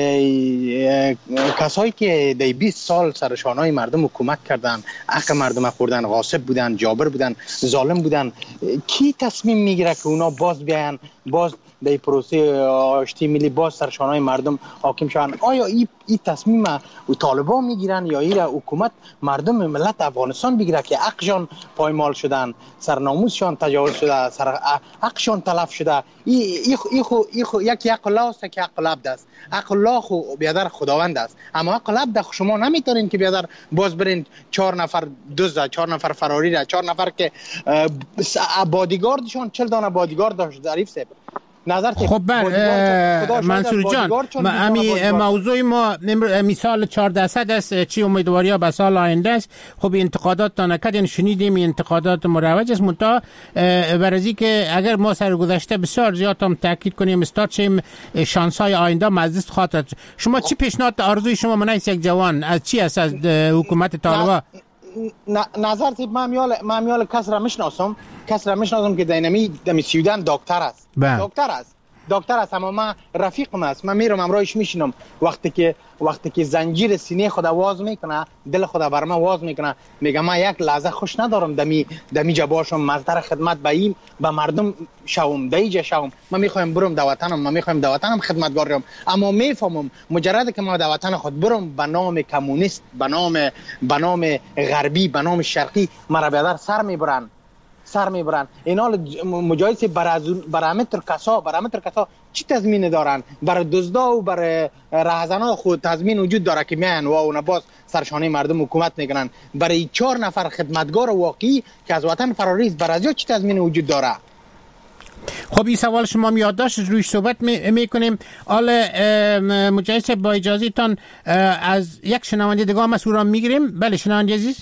کسایی که در بیست سال سرشانهای مردم حکومت کردن، حق مردم خوردن، غاصب بودن، جابر بودن، ظالم بودن، کی تصمیم میگیره که اونا باز بیان، باز در پروسه آشتی ملی باز سرشانهای مردم حاکم شوند؟ آیا این ای تصمیم طالبان میگیرن یا ایره حکومت مردم ملت افغانستان بگیره که حقشان پایمال شدن، سرناموسشان تجاوز شده، سر حقشان تلف شده؟ ای ای خو ای خو یکی حق الله است که حق العبد است. حق الله خو بیادر خداوند است، اما حق العبد شما نمیتونین که بیادر باز برین چهار نفر دزد، چهار نفر فراری را، چهار نفر که بادیگاردشان چهل دانه بادیگارد داشت. ظریف صاحب نظر خب بله منصور جان، امی موضوع ما مثال چهارده صد است، چی امیدواری ها به سال آینده است. خب انتقادات تا نکردین شنیدیم، انتقادات مروج است، منتها برازی که اگر ما سرگذشته بسیار زیاد هم تاکید کنیم استاد چیم شانس های آینده مزدست خاطر. شما چی پیشنهاد آرزوی شما منایس یک جوان از چی است از حکومت طالبان؟ نظر تیب ما میال ما میال کس را میشناسم، کس را میشناسم که دینامی دمی سیودن دکتر است، دکتر است دکتر است اما من رفیقم است، من میرم امرایش میشینم، وقتی که وقتی که زنجیر سینه خود واز میکنه، دل خود بر من واز میکنه، میگم من یک لحظه خوش ندارم دمی دمی جباشم مزدر خدمت به این به مردم شوم، دیجه شوم. من میخوایم برم دو وطنم، من میخوایم دو وطنم خدمتگار شوم، اما میفهمم مجرد که ما دو وطن خود برم به نام کمونیست، به نام به نام غربی، به نام شرقی مرا بیادر سر میبرن سر میبرن. اینا مجاهد برامتر کسا برامتر کسا چی تضمین دارن؟ برای دزدا و برای رهزنا خود تضمین وجود داره که میان و اون باز سرشانه مردم حکومت میکنن. برای چهار نفر خدمتگار واقعی که از وطن فراری برای چی تضمین وجود داره؟ خب این سوال شما میاد داشت روی صحبت میکنیم. حالا مجاهد با اجازه تان از یک شنونده دیگه هم مسئول میگیریم. بله شنونده عزیز.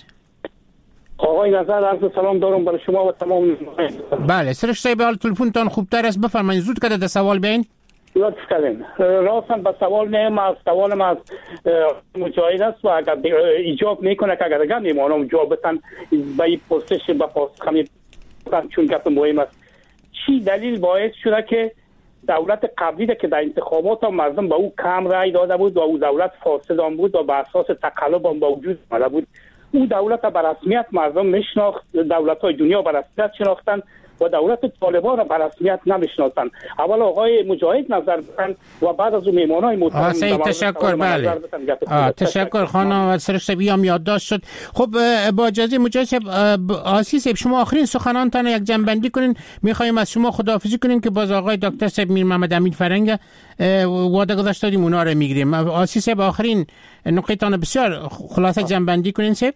آقای نظر عرض سلام دارم برای شما و تمام. بله سرش صاحب حال تلفنتان خوبتر است، بفرمایید زود کرده در سوال بیاین. لطف کردین. راستن به سوال نیم از سوال ما از مجاهد است و اگر ایجاب میکنه که اگر اگر میمانم جواب بتن به این پرسش به پاسخ خمید چون گپ مهم است. چی دلیل باعث شده که دولت قبلی که در انتخابات هم مردم به او کم رای داده بود و او دولت فاسد هم بود و بر اساس تقلب هم با وجود آمده بود، او دولت به رسمیت مردم میشناخت، دولت‌های دنیا به رسمیت شناختن و دولت طالبان را به رسمیت نمیشناسند. اول آقای مجاهد نظر بدن و بعد از اون میمانای محترم تشکر. بله تشکر خانم و سرش بی هم یادداشت شد. خب با اجازه مجاهد صاحب آسی صاحب شما آخرین سخنانتان یک جنبندی کنین، میخوایم از شما خداحافظی کنین که باز آقای دکتر صاحب میر محمد امین فرنگ وعده گذاشته دادیم اونا رو میگیریم. آسی صاحب آخرین نکته‌تان بسیار خلاصه جنبندی کنین صاحب.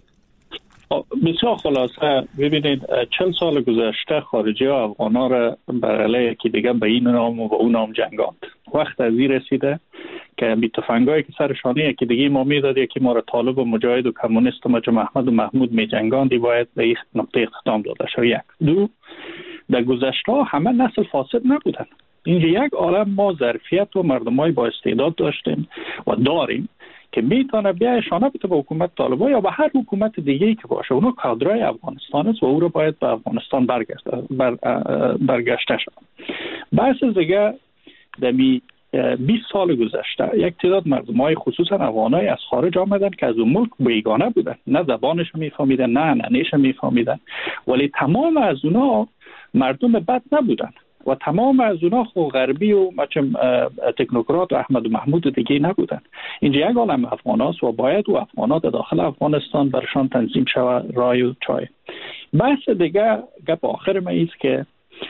بسیار خلاصه ببینید چل سال گذشته خارجی ها افغان ها را بر علیه یکی دیگه به این نام و به اون نام جنگاند. وقت از این رسیده که بی تفنگایی که سرشانه یکی دیگه ما میداد، یکی ما را طالب و مجاهد و کمونیست و مجا محمد و محمود می جنگاندی، باید به این نقطه اختتام داده شد. یک دو در گذشته ها همه نسل فاسد نبودن. اینجا یک عالم ما ظرفیت و مردمای با استعداد داشتیم و داریم که میتونه بیا شانه بده به حکومت طالبان یا به هر حکومت دیگه‌ای که باشه. اونا کادرای افغانستان است و او رو باید به افغانستان برگشته بر برگشته شد. بحث دیگه دمی بیست سال گذشته یک تعداد مردمای خصوصا افغانای از خارج آمدن که از اون ملک بیگانه بودن، نه زبانش میفهمیدن نه ننش میفهمیدن، ولی تمام از اونا مردم بد نبودن و تمام از اونا خو غربی و مچم تکنوکرات و احمد و محمود و دیگه نبودن. اینجا یک عالم افغاناست و باید و افغانات داخل افغانستان برشان تنظیم شود رای و چای. بحث دیگه گپ آخر ما ایست که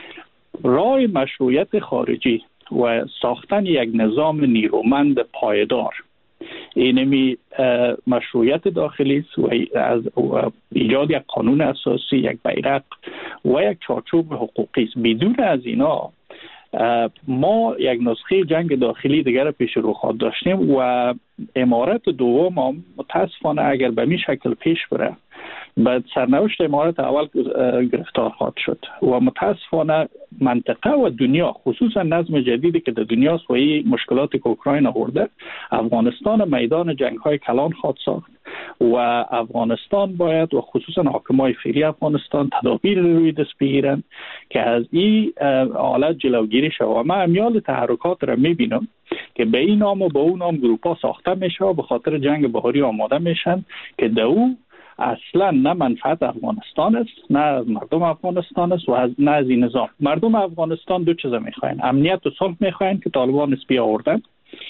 رای مشروعیت خارجی و ساختن یک نظام نیرومند پایدار اینمی مشروعیت داخلی است و از ایجاد یک قانون اساسی، یک بیرق و یک چارچوب حقوقی است. بدون از اینا ما یک نسخه جنگ داخلی دیگر پیش رو خواهد داشتیم و امارت دوم هم متاسفانه اگر به می شکل پیش بره بعد سرنوشت امارت اول گرفتار خواهد شد و متاسفانه منطقه و دنیا، خصوصا نظم جدیدی که در دنیا است و این مشکلات که اوکراین آورده، افغانستان میدان جنگ های کلان خواهد ساخت و افغانستان باید و خصوصا حاکمای فعلی افغانستان تدابیر روی دست بگیرن که از این حالت جلوگیری شود. و من امیال تحرکات را میبینم که به این نام و به اون نام گروپا ساخته میشه و به خاطر جنگ بهاری آماده میشن که در او اصلا نه منفعت افغانستان است، نه از مردم افغانستان است و از نه از این نظام. مردم افغانستان دو چیز میخواین: امنیت و صلح میخواین که طالبان اسپی آوردن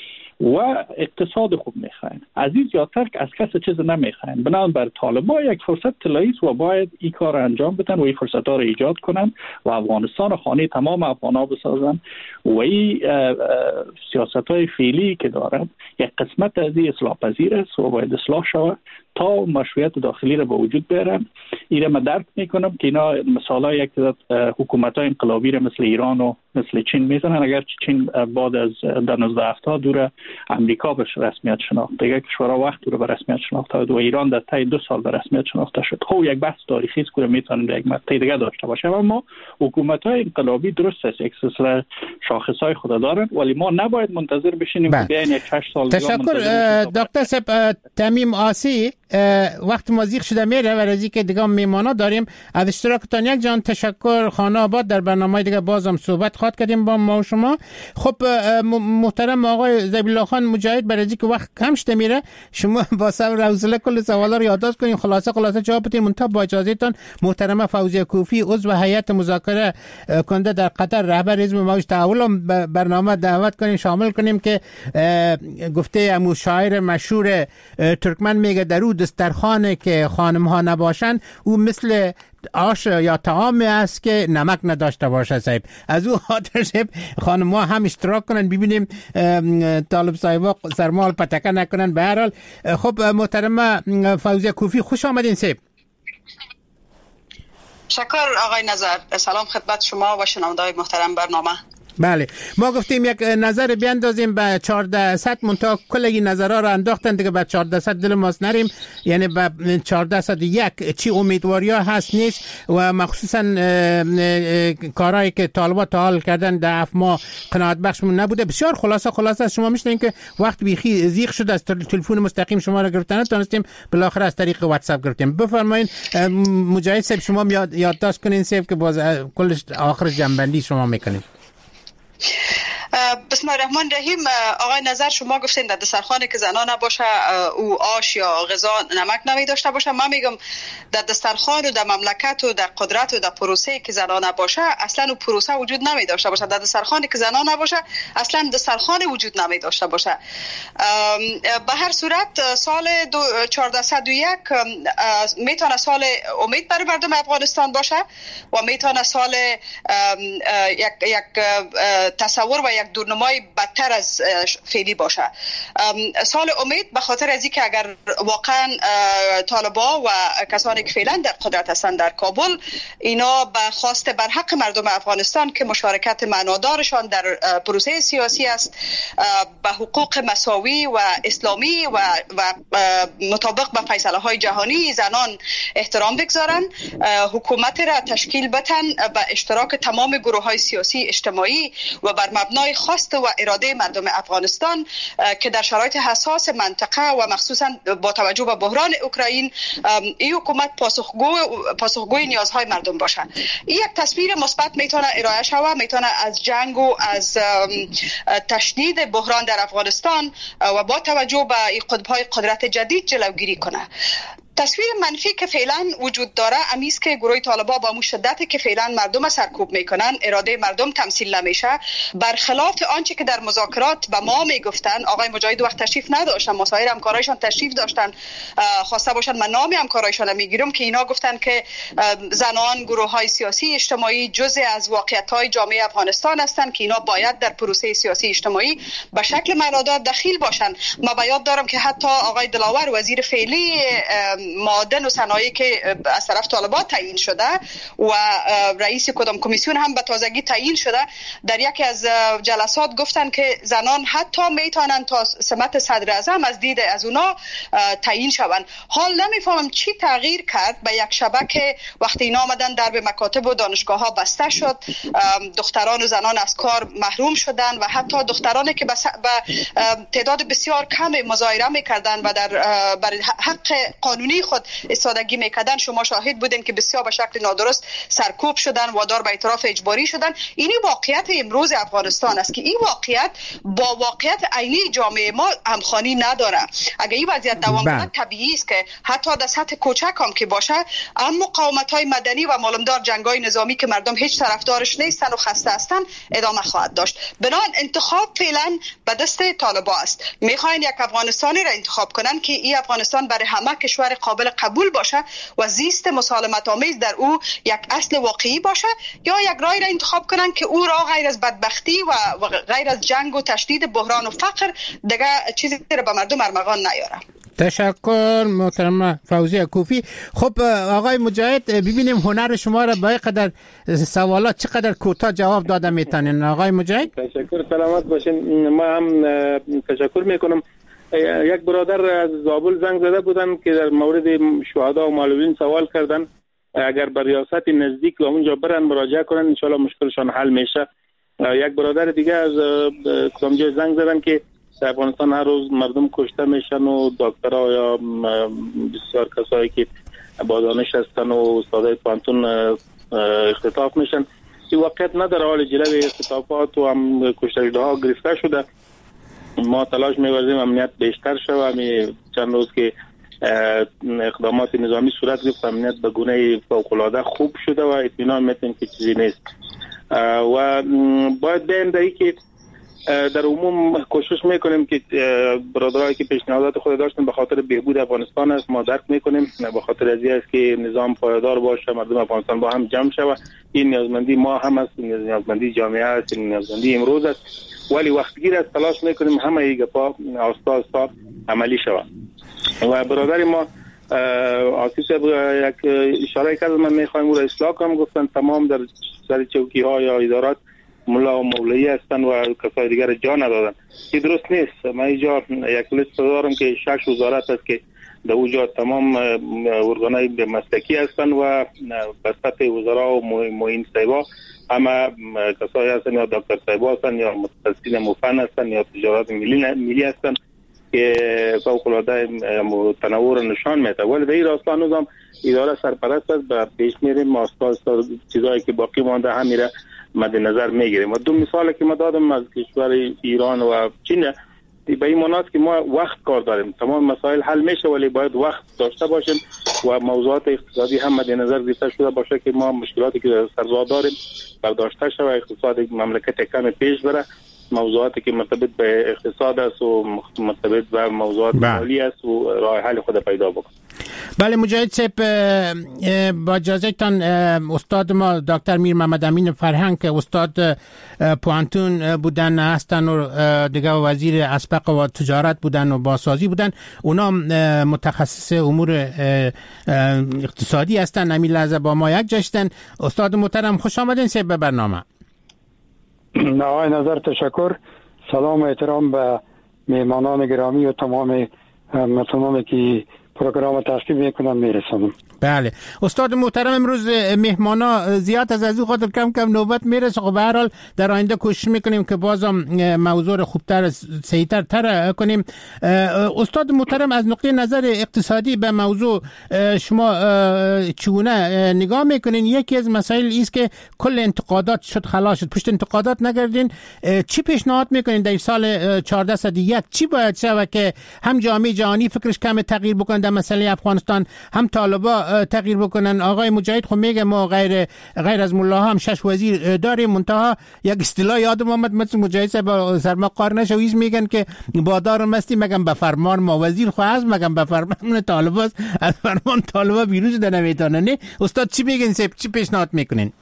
و اقتصاد خوب میخواین. از این زیادتر که از کسی چیز نمیخواین. بنابراین بر طالبان یک فرصت طلایی است و باید این کار انجام بدن و این فرصت ها رو ایجاد کنن و افغانستان خانه تمام افغانا بسازن و این سیاست های فعلی که دارن یک قسمت از این اصلاح پذیر است و باید اصلاح شود تا مشروعیت داخلی را به وجود بیارن. این را من درک میکنم که اینا مثلا یک حکومت های انقلابی را مثل ایران و مثل چین میزنن، اگر چین بعد از در نوزده هفته دور امریکا به رسمیت شناخت، دیگه کشورها وقت دور به رسمیت شناخته و ایران در طی دو سال به رسمیت شناخته شد. خب یک بحث تاریخی است که میتونن یک مرتبه دیگه داشته باشه. اما حکومت های انقلابی درست است یک سلسله شاخص های خود دارن، ولی ما نباید منتظر بشینیم که بیاین یک هشت سال دیگه. تشکر دکتر صاحب. تمیم آسی، وقت ما زیغ شده میره و رازی که دیگه میمانا داریم. از اشتراکتان یک جان تشکر. خانه آباد در برنامه دیگه بازم صحبت خواهد کردیم با ما و شما. خب محترم آقای ذبیح خان مجاهد، برای که وقت کم شده میره شما با صبر و حوصله کل سوالا رو یادداشت کنین، خلاصه خلاصه جواب بدین. منتها با اجازهتون محترمه فوزیه کوفی عضو هیئت مذاکره کننده در قطر، رهبر حزب موج تحول، برنامه دعوت کنیم شامل کنیم که گفته امو شاعر مشهور ترکمن میگه درود دسترخوانه که خانم ها نباشن او مثل آش یا طعام است که نمک نداشته باشه. صاحب از او خاطر صاحب خانم ها هم اشتراک کنن، ببینیم طالب صاحبا سرمال پتکه نکنن. به هر حال خب محترمه فوزیه کوفی خوش آمدین. صاحب شکر آقای نظر. سلام خدمت شما و شنونده‌های محترم برنامه. بله، ما گفتیم یک نظر بیاندازیم به چهارده صد، منتها کلگی نظرها رو انداختن دیگه به چهارده صد دل ماست نریم، یعنی به چهارده صد و یک چی امیدواری ها هست نیست و مخصوصا کارهایی که طالبان تا حال کردن در افما قناعت بخشمون نبوده. بسیار خلاصه خلاصه از شما میشنیم که وقت بیخی زیغ شد، از تلفن مستقیم شما رو گرفتن تونستیم بالاخره از طریق واتساپ گرفتیم. بفرمایید مجاهد صاحب شما یاد یادداشت کنین صاحب که باز کلش آخر جنبندی شما میکنید. بسم الله الرحمن الرحیم. آقای نظر شما گفتین در دسترخوانی که زنا نباشه او آش یا غذا نمک نمی داشته باشه. من میگم در دسترخوان و در مملکت و در قدرت و در پروسه که زنا نباشه اصلا او پروسه وجود نمی داشته باشه. در دسترخوانی که زنا نباشه اصلا دسترخوان وجود نمی داشته باشه. به هر صورت سال چهارده صد و یک میتونه سال امید برای مردم افغانستان باشه و میتونه سال یک یک تصور و یک دورنمای بدتر از فعلی باشه. سال امید به خاطر از اینکه اگر واقعا طالبان و کسانی که فعلا در قدرت هستند در کابل اینا به خواست بر حق مردم افغانستان که مشارکت معنادارشان در پروسه سیاسی است، به حقوق مساوی و اسلامی و, و مطابق به فیصله های جهانی زنان احترام بگذارن، حکومت را تشکیل بدن به اشتراک تمام گروه های سیاسی اجتماعی و بر مبنای خواست و اراده مردم افغانستان که در شرایط حساس منطقه و مخصوصا با توجه به بحران اوکراین این حکومت پاسخگو پاسخگوی نیازهای مردم باشه. این یک تصویر مثبت میتونه ارائه شود، میتونه از جنگ و از تشدید بحران در افغانستان و با توجه به قطب‌های قدرت جدید جلوگیری کنه. تصویر منفی که فعلا وجود داره امیست که گروه طالبان با مشدتی که فعلا مردم سرکوب میکنن اراده مردم تمثیل نمیشه، برخلاف آنچه که در مذاکرات به ما میگفتن. آقای مجاهد وقت تشریف نداشتن، مسایر همکارایشان تشریف داشتن، خواسته باشن من نام همکارایشان میگیرم که اینا گفتن که زنان، گروه های سیاسی اجتماعی جزء از واقعیت های جامعه افغانستان هستند که اینا باید در پروسه سیاسی اجتماعی به شکل معنادار دخیل باشن. ما باید دارم که حتی آقای دلاور وزیر فعلی معادن و صنایع که از طرف طالبان تعیین شده و رئیس کدام کمیسیون هم به تازگی تعیین شده، در یکی از جلسات گفتن که زنان حتی میتونن تا سمت صدر اعظم از دید از اونا تعیین شوند. حال نمیفهمم چی تغییر کرد به یک شبه که وقتی اینا آمدن درب مکاتب و دانشگاه ها بسته شد، دختران و زنان از کار محروم شدن و حتی دخترانی که به تعداد بسیار کم مظاهره میکردن و در بر حق قانونی خود استادگی میکردن، شما شاهد بودین که بسیار به شکل نادرست سرکوب شدن، وادار به اعتراف اجباری شدن. اینی واقعیت امروز افغانستان است که این واقعیت با واقعیت عینی جامعه ما همخوانی نداره. اگر این وضعیت دوام کنه طبیعی است که حتی در سطح کوچک هم که باشه، اما مقاومت‌های مدنی و معلومدار جنگ‌های نظامی که مردم هیچ طرفدارش نیستن و خسته هستن ادامه خواهد داشت. بنابراین انتخاب فعلا به دست طالبان است. میخواین یک افغانستانی را انتخاب کنن که این افغانستان برای همه کشور قابل قبول باشه و زیست مسالمت آمیز در او یک اصل واقعی باشه، یا یک راه را انتخاب کنن که او را غیر از بدبختی و غیر از جنگ و تشدید بحران و فقر دیگه چیزی را به مردم ارمغان نیاره. تشکر محترم فوزیه کوفی. خب آقای مجاهد، ببینیم هنر شما را با قدر سوالات چقدر کوتاه جواب داده میتونین. آقای مجاهد تشکر، سلامت باشین. ما هم تشکر میکنم. یک برادر از زابل زنگ زده بودن که در مورد شهدا و معلولین سوال کردن، اگر بر ریاست نزدیک و اونجا برن مراجعه کنن انشالله مشکلشان حل میشه. یک برادر دیگه از کدام جای زنگ زدن که در افغانستان هر روز مردم کشته میشن و دکترها یا بسیار کسایی که با دانش هستن و استادای پانتون اختطاف میشن. این واقعیت نداره، حال جلوی اختطافات و هم کشتاریدها گرفته شده. ما تلاش می‌ورزیم امنیت بیشتر شود. چند روز که اقدامات نظامی صورت گرفت، امنیت به گونه فوق‌العاده خوب شده و اطمینان میتونیم که چیزی نیست. و باید بیم داری که در عموم کوشش میکنیم که برادرایی که پیشنهادات خود داشتن به خاطر بهبود افغانستان است، ما درک میکنیم. به خاطر از این است که نظام پایدار باشه، مردم افغانستان با هم جمع شود. این نیازمندی ما هم است، نیازمندی جامعه است، نیازمندی امروز است. ولی وقتگیر از تلاش میکنیم همه ای گپا آستا آستا عملی شود. و برادر ما آصف صاحب یک اشاره کرد، من میخوایم او را اصلاح کنم. گفتن تمام در سر چوکی ها یا ادارات ملا و مولایی هستن و کسای دیگر جا ندادن. این درست نیست. من اینجا یک لیست دارم که شش وزارت است که در اونجا تمام ارگانهای مسلکی هستن و به سطح وزرا و معین صاحبا همه کسایی هستن یا دکتر صاحبا هستن یا متخصصین مفن هستن یا تجارت ملی ملی هستن که فوق‌العاده تنوع نشان میده. ولی در این راستا هنوز اداره سرپرست است و پیش میریم اساس چیزایی که باقی مانده همیره مد نظر میگیریم. و دو مثالی که ما دادم از کشور ایران و چین، به این معنی است که ما وقت کار داریم، تمام مسائل حل میشه ولی باید وقت داشته باشیم و موضوعات اقتصادی هم مد نظر گرفته شده باشه که ما مشکلاتی که در سرزا داریم برداشته شود، اقتصاد مملکت کم پیش بره. موضوعاتی که مرتبط به اقتصاد است و مرتبط به موضوعات مالی است و راه حل خود پیدا بکنه. بله مجاهد صاحب، با اجازهتان استاد ما دکتر میر محمد امین فرهنگ که استاد پوانتون بودن هستن و دیگه وزیر اسبق و تجارت بودن و بازسازی بودن، اونا متخصص امور اقتصادی هستن، همین لحظه با ما یک جاشتن. استاد محترم خوش آمدین صاحب به برنامه. آقای نظر تشکر. سلام و احترام به میهمانان گرامی و تمام مردمی که پروگرام تشکیل میکنن میرسونم. بله استاد محترم، امروز مهمانا زیاد از از این خاطر کم کم نوبت میرسه. خب به هر حال در آینده کوشش میکنیم که بازم موضوع خوبتر صحیح‌تر تر کنیم. استاد محترم، از نقطه نظر اقتصادی به موضوع شما چگونه نگاه میکنین؟ یکی از مسائل است که کل انتقادات شد خلاص شد، پشت انتقادات نگردین. چی پیشنهاد میکنین در سال چهارده صد و یک چی باید شود که هم جامعه جهانی فکرش کم تغییر بکنه در مسئله افغانستان، هم طالبا تغییر بکنن؟ آقای مجاهد خب میگه ما غیر غیر از ملا هم شش وزیر داریم، منتها یک اصطلاح یادم اومد مثل مجاهد صاحب سرما قار نشه ویز میگن که بادار مستی مگم به فرمان ما وزیر خو از مگم به فرمان طالبا از فرمان طالبا بیروز ده نمیتونه. نه استاد چی میگن؟ چی پیشنهاد میکنین؟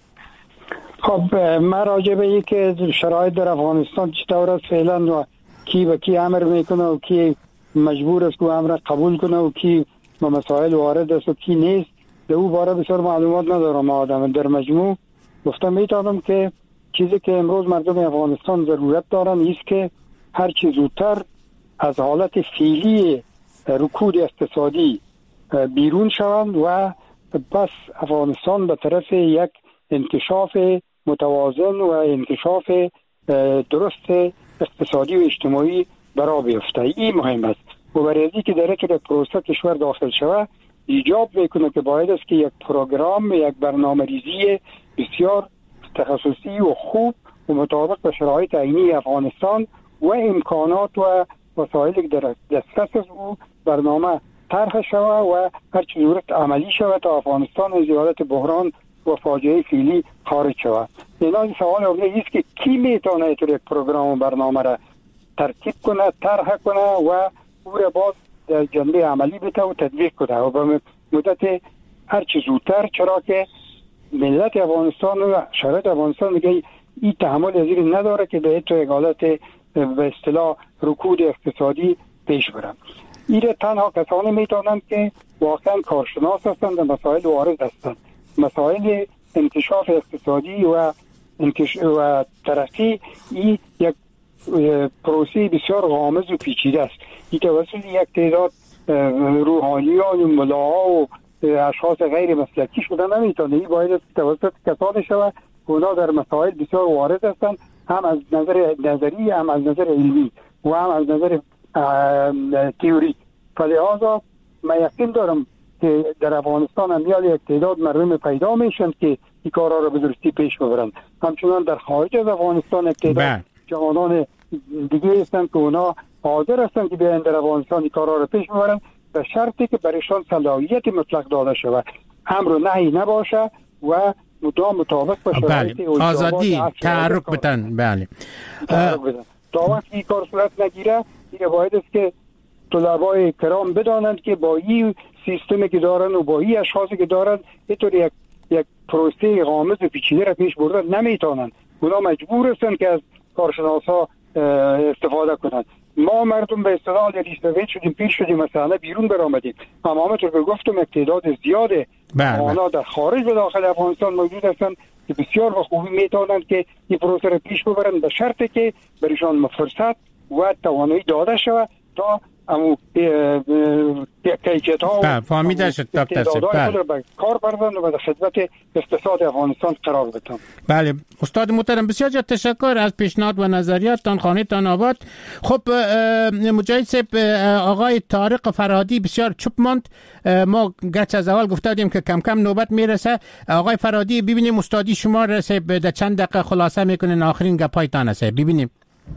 خب من راجع به یک شرایط در افغانستان چطور است فعلا و کی به کی امر میکنه و کی مجبور است که امر قبول کنه و کی با مسائل وارد است و کی نیست، در او باره بسیار معلومات ندارم. آدم در مجموع گفتم میتونم که چیزی که امروز مردم افغانستان ضرورت دارن است که هر چه زودتر از حالت فعلی رکود اقتصادی بیرون شوند و بس افغانستان به طرف یک انکشاف متوازن و انکشاف درست اقتصادی و اجتماعی برا بیفته. این مهم است و برای اینکه در یک پروسه کشور داخل شود ایجاب میکنه که باید است که یک پروگرام، یک برنامه ریزی بسیار تخصصی و خوب و مطابق به شرایط عینی افغانستان و امکانات و وسایلی که در دسترس او برنامه طرح شود و هر چه صورت عملی شود تا افغانستان از حالت بحران و فاجعه فعلی خارج شود. اینا سوال اول است که کی میتونه یک پروگرام و برنامه را ترتیب کنه، طرح کنه و او را باز در جنبه عملی بده و تطبیق کنه و به مدت هر چه زودتر، چرا که ملت افغانستان و شرایط افغانستان دیگه این تحمل از این نداره که به یک حالت به اصطلاح رکود اقتصادی پیش برن. این تنها کسانی میتونند که واقعا کارشناس هستند و مسائل وارد هستند. مسائل انکشاف اقتصادی و انکش... و ترقی این یک پروسه بسیار غامض و پیچیده است. این توسط یک تعداد روحانیان و ملاها و اشخاص غیر مسلکی شده نمیتونه. این باید توسط کسانی شود که اونا در مسائل بسیار وارد هستند، هم از نظر نظری، هم از نظر علمی و هم از نظر تئوری. فلذا من یقین دارم که در افغانستان هم یک تعداد مردم پیدا میشن که این کارا رو به درستی پیش ببرن. همچنان در خارج از افغانستان یک تعداد جوانان دیگه هستن که اونا حاضر هستن که بیان در افغانستان این کارا رو پیش ببرن به شرطی که برایشان صلاحیت مطلق داده شود، امر و نهی نباشه و مدام مطابق با شرایط آزادی تحرک بدن. بله تا وقتی این کار صورت نگیره دیگه باید است که طلبای کرام بدانند که با این سیستمی که دارن و با این اشخاصی که دارن اینطور یک یک پروسه غامض و پیچیده را پیش بردن نمیتونن. اونا مجبور هستن که از کارشناسا استفاده کنند. ما مردم به اصطلاح ریشتویت شدیم، پیر شدیم، مثلا بیرون برآمدیم. اما همونطور که گفتم یک تعداد زیاده آنها در خارج و داخل افغانستان موجود هستند که بسیار با خوبی میتونند که این پروسه را پیش ببرند به شرطی که برایشان فرصت و توانایی داده شود تا امو کیفیت ها و فهمیده شد دکتر صاحب به کار بردن و در خدمت اقتصاد افغانستان قرار بدن. بله استاد محترم بسیار جا تشکر از پیشنهاد و نظریاتتان. خانه تان آباد. خب مجاهد صاحب، آقای طارق فرهادی بسیار چوب ماند. ما گرچه از اول گفته بودیم که کم کم نوبت میرسه. آقای فرهادی ببینیم استادی شما رسه در چند دقیقه خلاصه میکنین آخرین گپایتان است. ببینیم.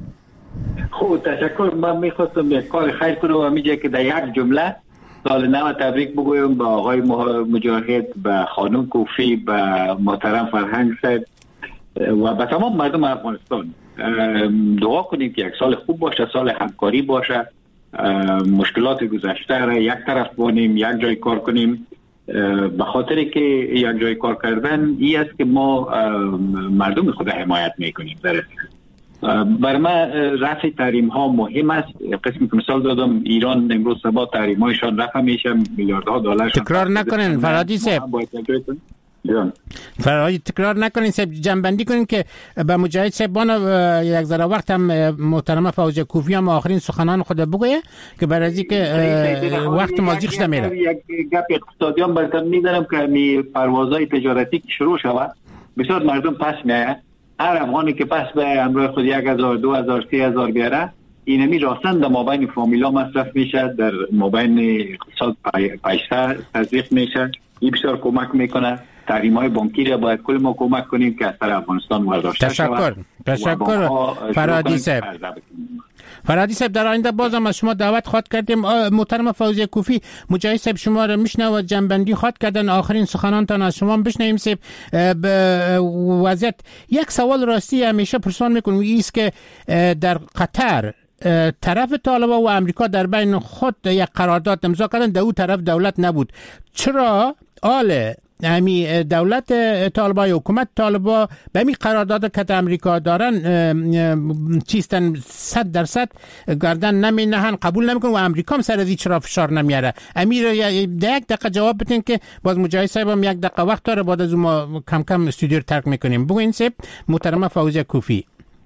خوب تشکر. من میخواستم یک کار خیر کنم و میگه که در یک جمله سال نو تبریک بگویم به آقای مجاهد، به خانم کوفی، به محترم فرهنگ صاحب و به تمام مردم افغانستان. دعا کنیم که یک سال خوب باشه، سال همکاری باشه، مشکلات گذشته را یک طرف بانیم، یک جای کار کنیم. به خاطر که یک جای کار کردن این است که ما مردم خود حمایت میکنیم. درست بر من رفع تحریم ها مهم است. قسمی که مثال دادم ایران امروز صبح تحریم هایشان رفع میشه، میلیاردها دلار. تکرار نکنین فرهادی صاحب. فرای تکرار نکنین سب جنبندی کنین که به مجاهد سبان یک ذره وقت هم محترم فوزی کوفی هم آخرین سخنان خود بگویه که برای از که وقت مازیق شده میره. یک گپ اقتصادی هم براتون میذارم که می پروازهای تجارتی که شروع شود بسیار مردم پس میآید. هر افغانی که پس به همراه خود یک هزار دو هزار سه هزار بیاره اینمی راستن در مابین فامیلا مصرف میشه، در مابین اقتصاد پیشتر تزریق میشه. این بسیار کمک میکنه. تحریم های بانکی را باید کل ما کمک کنیم که از طرف افغانستان برداشته شود. تشکر تشکر فرادی صاحب. فرادی صاحب در آینده بازم از شما دعوت خواهد کردیم. محترم فوزی کوفی، مجاهد صاحب شما را میشنوه، جنبندی خواهد کردن، آخرین سخنانتان از شما بشنویم. صاحب وضعیت یک سوال راستی همیشه پرسان میکنم ایست که در قطر طرف طالبان و امریکا در بین خود یک قرارداد امضا کردن، در اون طرف دولت نبود. چرا آل همی دولت طالبان یا حکومت طالبان به می قرارداد که امریکا دارن چیستن صد درصد گردن نمی نهن، قبول نمیکنن و امریکا هم سر از چرا فشار نمیاره؟ امیر یک دقیقه جواب بدین که باز مجاهد صاحب هم یک دقیقه وقت داره، بعد از ما کم کم استودیو رو ترک میکنیم. بگوین صاحب. محترم فوزی کوفی.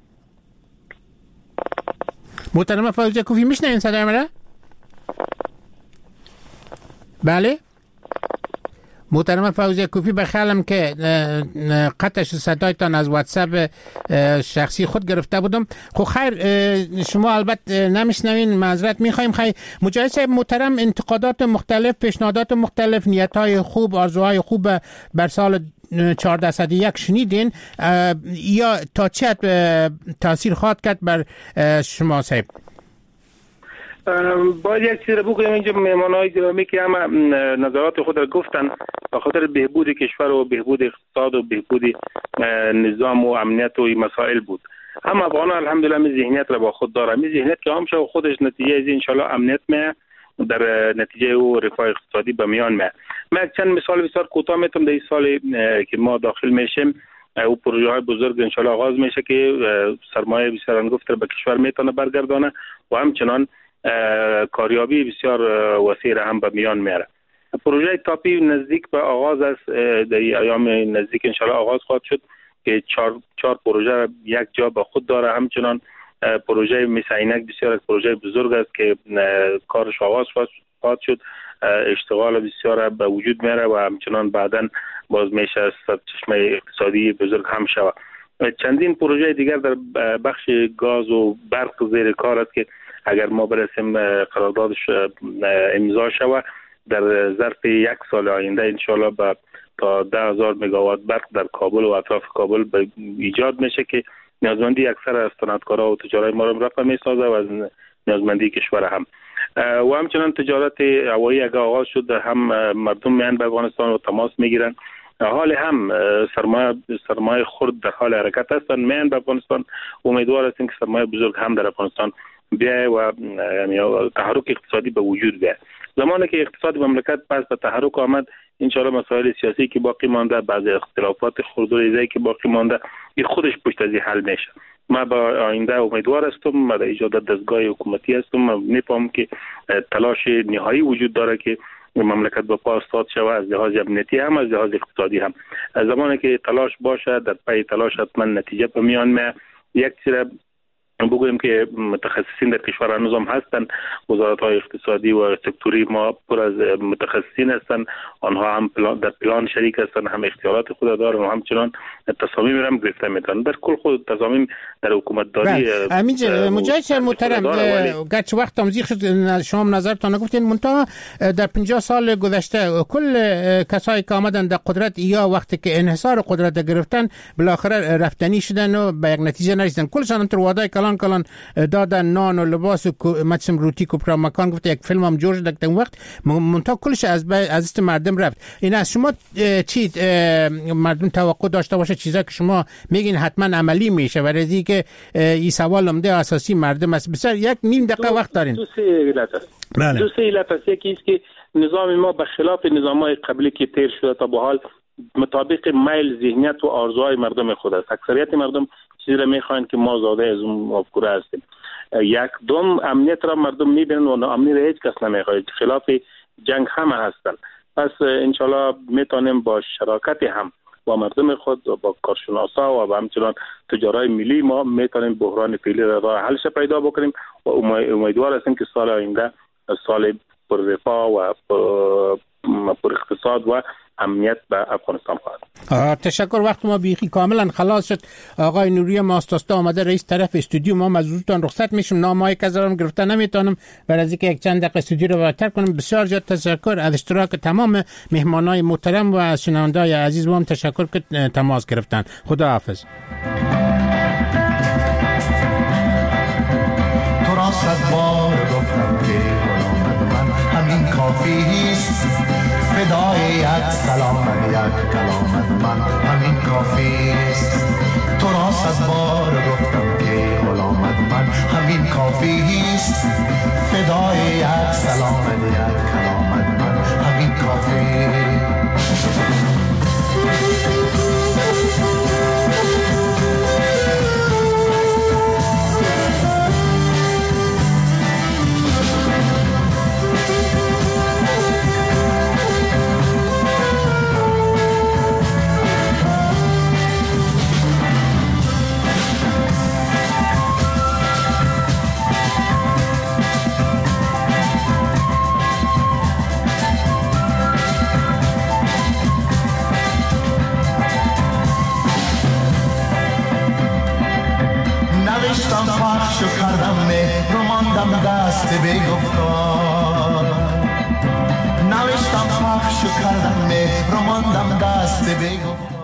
محترم فوزی کوفی میشنین صدای مرا؟ بله. محترم فوزی کوفی بخیالم که قطعش صدایتان از واتساپ شخصی خود گرفته بودم. خب خیر شما البته نمیشنوین، معذرت میخوایم. خیر مجاهد صاحب محترم، انتقادات مختلف، پیشنهادات مختلف، نیت‌های خوب، آرزوهای خوب بر سال چهارده صد و یک شنیدین، یا تا چه حد تاثیر خواهد کرد بر شما صاحب؟ باید یک چیز رو بگویم اینجا مهمانهای گرامی که همه نظرات خود را گفتن به خاطر بهبود کشور و بهبود اقتصاد و بهبود نظام و امنیت و مسائل بود. اما افغان الحمدلله می ذهنیت را با خود داره، می ذهنیت که هم شو خودش نتیجه از انشالله امنیت می در نتیجه و رفاه اقتصادی به میان می. من چند مثال بسیار کوتاه میتونم در این سال که ما داخل میشیم او پروژه های بزرگ انشالله آغاز میشه که سرمایه بسیار انگفت به کشور میتونه برگردانه و همچنان کاریابی بسیار وسیع را هم به میان میاره. پروژه تاپی نزدیک به آغاز است، در ایام نزدیک انشالله آغاز خواهد شد که چهار چهار پروژه یک جا به خود داره. همچنان پروژه میسعینک بسیار پروژه بزرگ است که کارش آغاز خواهد شد، اشتغال بسیار به وجود میاره و همچنان بعداً باز میشه سرچشمه اقتصادی بزرگ هم شود. چندین پروژه دیگر در بخش گاز و برق زیر کار است که اگر ما برسیم قراردادش امضا شود در ظرف یک سال آینده انشالله با تا ده هزار مگاوات برق در کابل و اطراف کابل ایجاد میشه که نیازمندی اکثر از صنعتکارا و تجارای ما رو رفع میسازه و از نیازمندی کشور هم. و همچنان تجارت هوایی اگر آغاز شد هم مردم میان به افغانستان و تماس میگیرن، حال هم سرمایه سرمایه خرد در حال حرکت هستند میان به افغانستان. امیدوار هستیم که سرمایه بزرگ هم در افغانستان بیای و یعنی تحرک اقتصادی به وجود بیاد. زمانی که اقتصاد مملکت پس به تحرک آمد انشالله مسائل سیاسی که باقی مانده، بعضی اختلافات خرد و ریزی که باقی مانده این خودش پشت از این حل میشه. ما با آینده امیدوار هستم، ما در ایجاد دستگاه حکومتی هستم، ما میفهمم که تلاش نهایی وجود داره که مملکت به پا استاد شود، از لحاظ امنیتی هم از لحاظ اقتصادی هم. زمانی که تلاش باشه در پای تلاش حتما نتیجه به میان میاد. یک چیز بگویم که متخصصین در کشور هنوز هم هستند، وزارت‌های اقتصادی و سکتوری ما پر از متخصصین هستند، آنها هم پلان در پلان شریک هستند، هم اختیارات خود دارند و همچنان تصامیم هم گرفته میتونن. در کل خود تصامیم در حکومت داری. امین مجاهد محترم، گرچه وقت تمزیق شد شما نظرتان گفتین، منتها در پنجاه سال گذشته کل کسایی که آمدن در قدرت یا وقتی که انحصار قدرت گرفتن بالاخره رفتنی شدن و به یک نتیجه نرسیدن. کلشان تر وعده کلان کلان دادن نان و لباس و مچم روتی کوپرا مکان گفت یک فیلم هم جور شد اون وقت منتها کلش از از مردم رفت. این از شما چی مردم توقع داشته باشه چیزا که شما میگین حتما عملی میشه؟ برای که این سوال عمده اساسی مردم است. بسیار یک نیم دقیقه وقت دارین. دو سه علت است. بله. دو سه علت است. یکی است که نظام ما به خلاف نظام‌های قبلی که تیر شده تا به حال مطابق میل ذهنیت و آرزوهای مردم خود است. اکثریت مردم چیزی را میخواین که ما زاده از اون مفکوره هستیم. یک دوم امنیت را مردم میبینن و امنیت را هیچ کس نمیخواد. خلاف جنگ همه هستن. پس انشالله میتونیم با شراکت هم با مردم خود و با کارشناسا و با همچنان تجارای ملی ما میتونیم بحران فعلی را راه حلش پیدا بکنیم و امیدوار هستیم که سال آینده سال پر رفاه و پر اقتصاد و امنیت به افغانستان خواهد. تشکر. وقت ما بیخی کاملا خلاص شد. آقای نوری ماستاستا آمده رئیس طرف استودیو، ما مزودتان رخصت میشیم، نامه که ازم گرفته نمیتونم برای اینکه یک چند دقیقه استودیو رو بهتر کنم. بسیار زیاد تشکر از اشتراک تمام مهمانای محترم و از شنونده‌های عزیز و هم تشکر که تماس گرفتن. خدا حافظ. تو را صد بار گفتم که من همین کافی است، فدای یک سلام یک کلام من همین کافی است. تو را صد بار گفتم که غلام من همین کافی است، فدای یک سلام یک کلام من همین کافی. نوشتم پخش و کردم مهر و ماندم دست بی گفتار، نوشتم پخش و کردم مهر و ماندم دست بی گفتار.